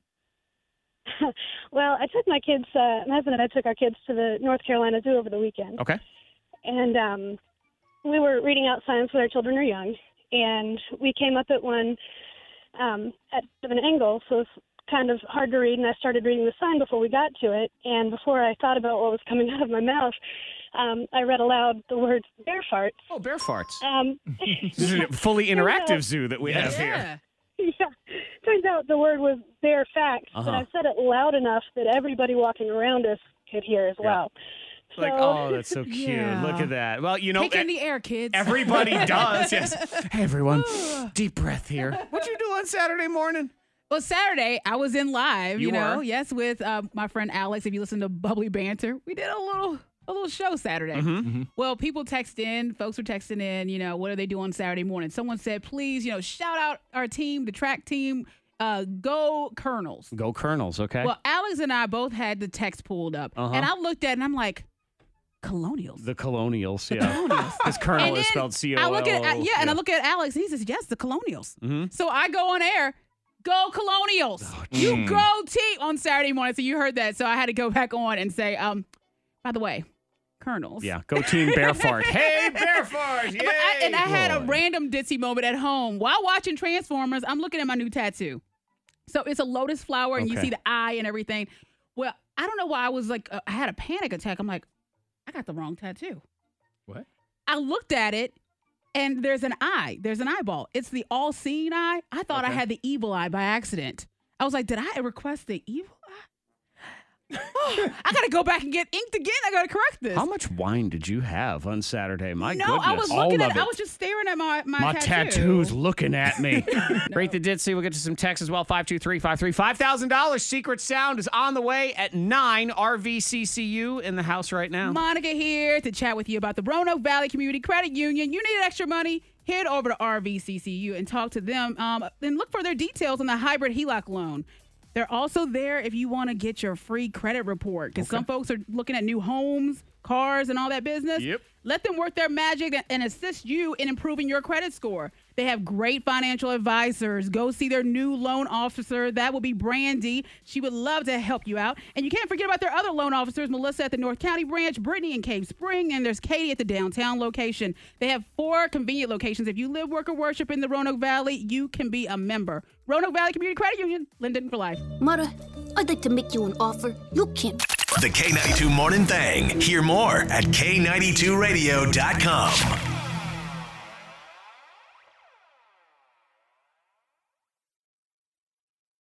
Well, I took my kids, uh, my husband and I took our kids to the North Carolina Zoo over the weekend. Okay. And um, we were reading out signs when our children are young. And we came up at one um, at an angle, so it's kind of hard to read. And I started reading the sign before we got to it. And before I thought about what was coming out of my mouth, um, I read aloud the words bear farts. Oh, bear farts. Um, This is a fully interactive zoo that we Yes. have here. Yeah. Turns out the word was bare facts, but Uh-huh. I said it loud enough that everybody walking around us could hear as well. Like, So- oh, that's so cute. Yeah. Look at that. Well, you know, Take in e- the air, kids. everybody does. Yes. Hey, everyone. Deep breath here. What'd you do on Saturday morning? Well, Saturday, I was in live, you, You know, were. yes, with uh, my friend Alex. If you listen to Bubbly Banter, we did a little a little show Saturday. Mm-hmm. Well, people text in, folks were texting in, you know, what do they do on Saturday morning? Someone said, please, you know, shout out our team, the track team, uh, go Colonels. Go Colonels, okay? Well, Alex and I both had the text pulled up. Uh-huh. And I looked at it and I'm like, Colonials. The Colonials, yeah. His Colonel And is then spelled C O L I O. look at yeah, and I look at Alex, and he says, yes, the Colonials. Mm-hmm. So I go on air, go Colonials. You Mm. go team on Saturday morning. So you heard that. So I had to go back on and say, um, by the way, Colonels. Yeah, go Team Bear Fart. Hey, Bear Fart! Yay! But I, and I had a Boy. random ditzy moment at home while watching Transformers. I'm looking at my new tattoo. So it's a lotus flower, and you Okay. see the eye and everything. Well, I don't know why I was like, uh, I had a panic attack. I'm like, I got the wrong tattoo. What? I looked at it, and there's an eye. There's an eyeball. It's the all-seeing eye. I thought I Okay. had the evil eye by accident. I was like, did I request the evil eye? Oh, I got to go back and get inked again. I got to correct this. How much wine did you have on Saturday? My no, goodness. I was looking at. I was just staring at my my, My tattoo. tattoo's looking at me. Rate the Ditzy. We'll get to some texts as well. five two three five three. five thousand dollars Secret Sound is on the way at nine. R V C C U in the house right now. Monica here to chat with you about the Roanoke Valley Community Credit Union. You need extra money? Head over to R V C C U and talk to them um, and look for their details on the hybrid H E L O C loan. They're also there if you want to get your free credit report because some folks are looking at new homes, cars, and all that business. Yep. Let them work their magic and assist you in improving your credit score. They have great financial advisors. Go see their new loan officer. That will be Brandy. She would love to help you out. And you can't forget about their other loan officers, Melissa at the North County branch, Brittany in Cave Spring, and there's Katie at the downtown location. They have four convenient locations. If you live, work, or worship in the Roanoke Valley, you can be a member. Roanoke Valley Community Credit Union, Linden for life. Mother, I'd like to make you an offer. You can't. The K ninety-two Morning Thing. Hear more at K ninety-two radio dot com.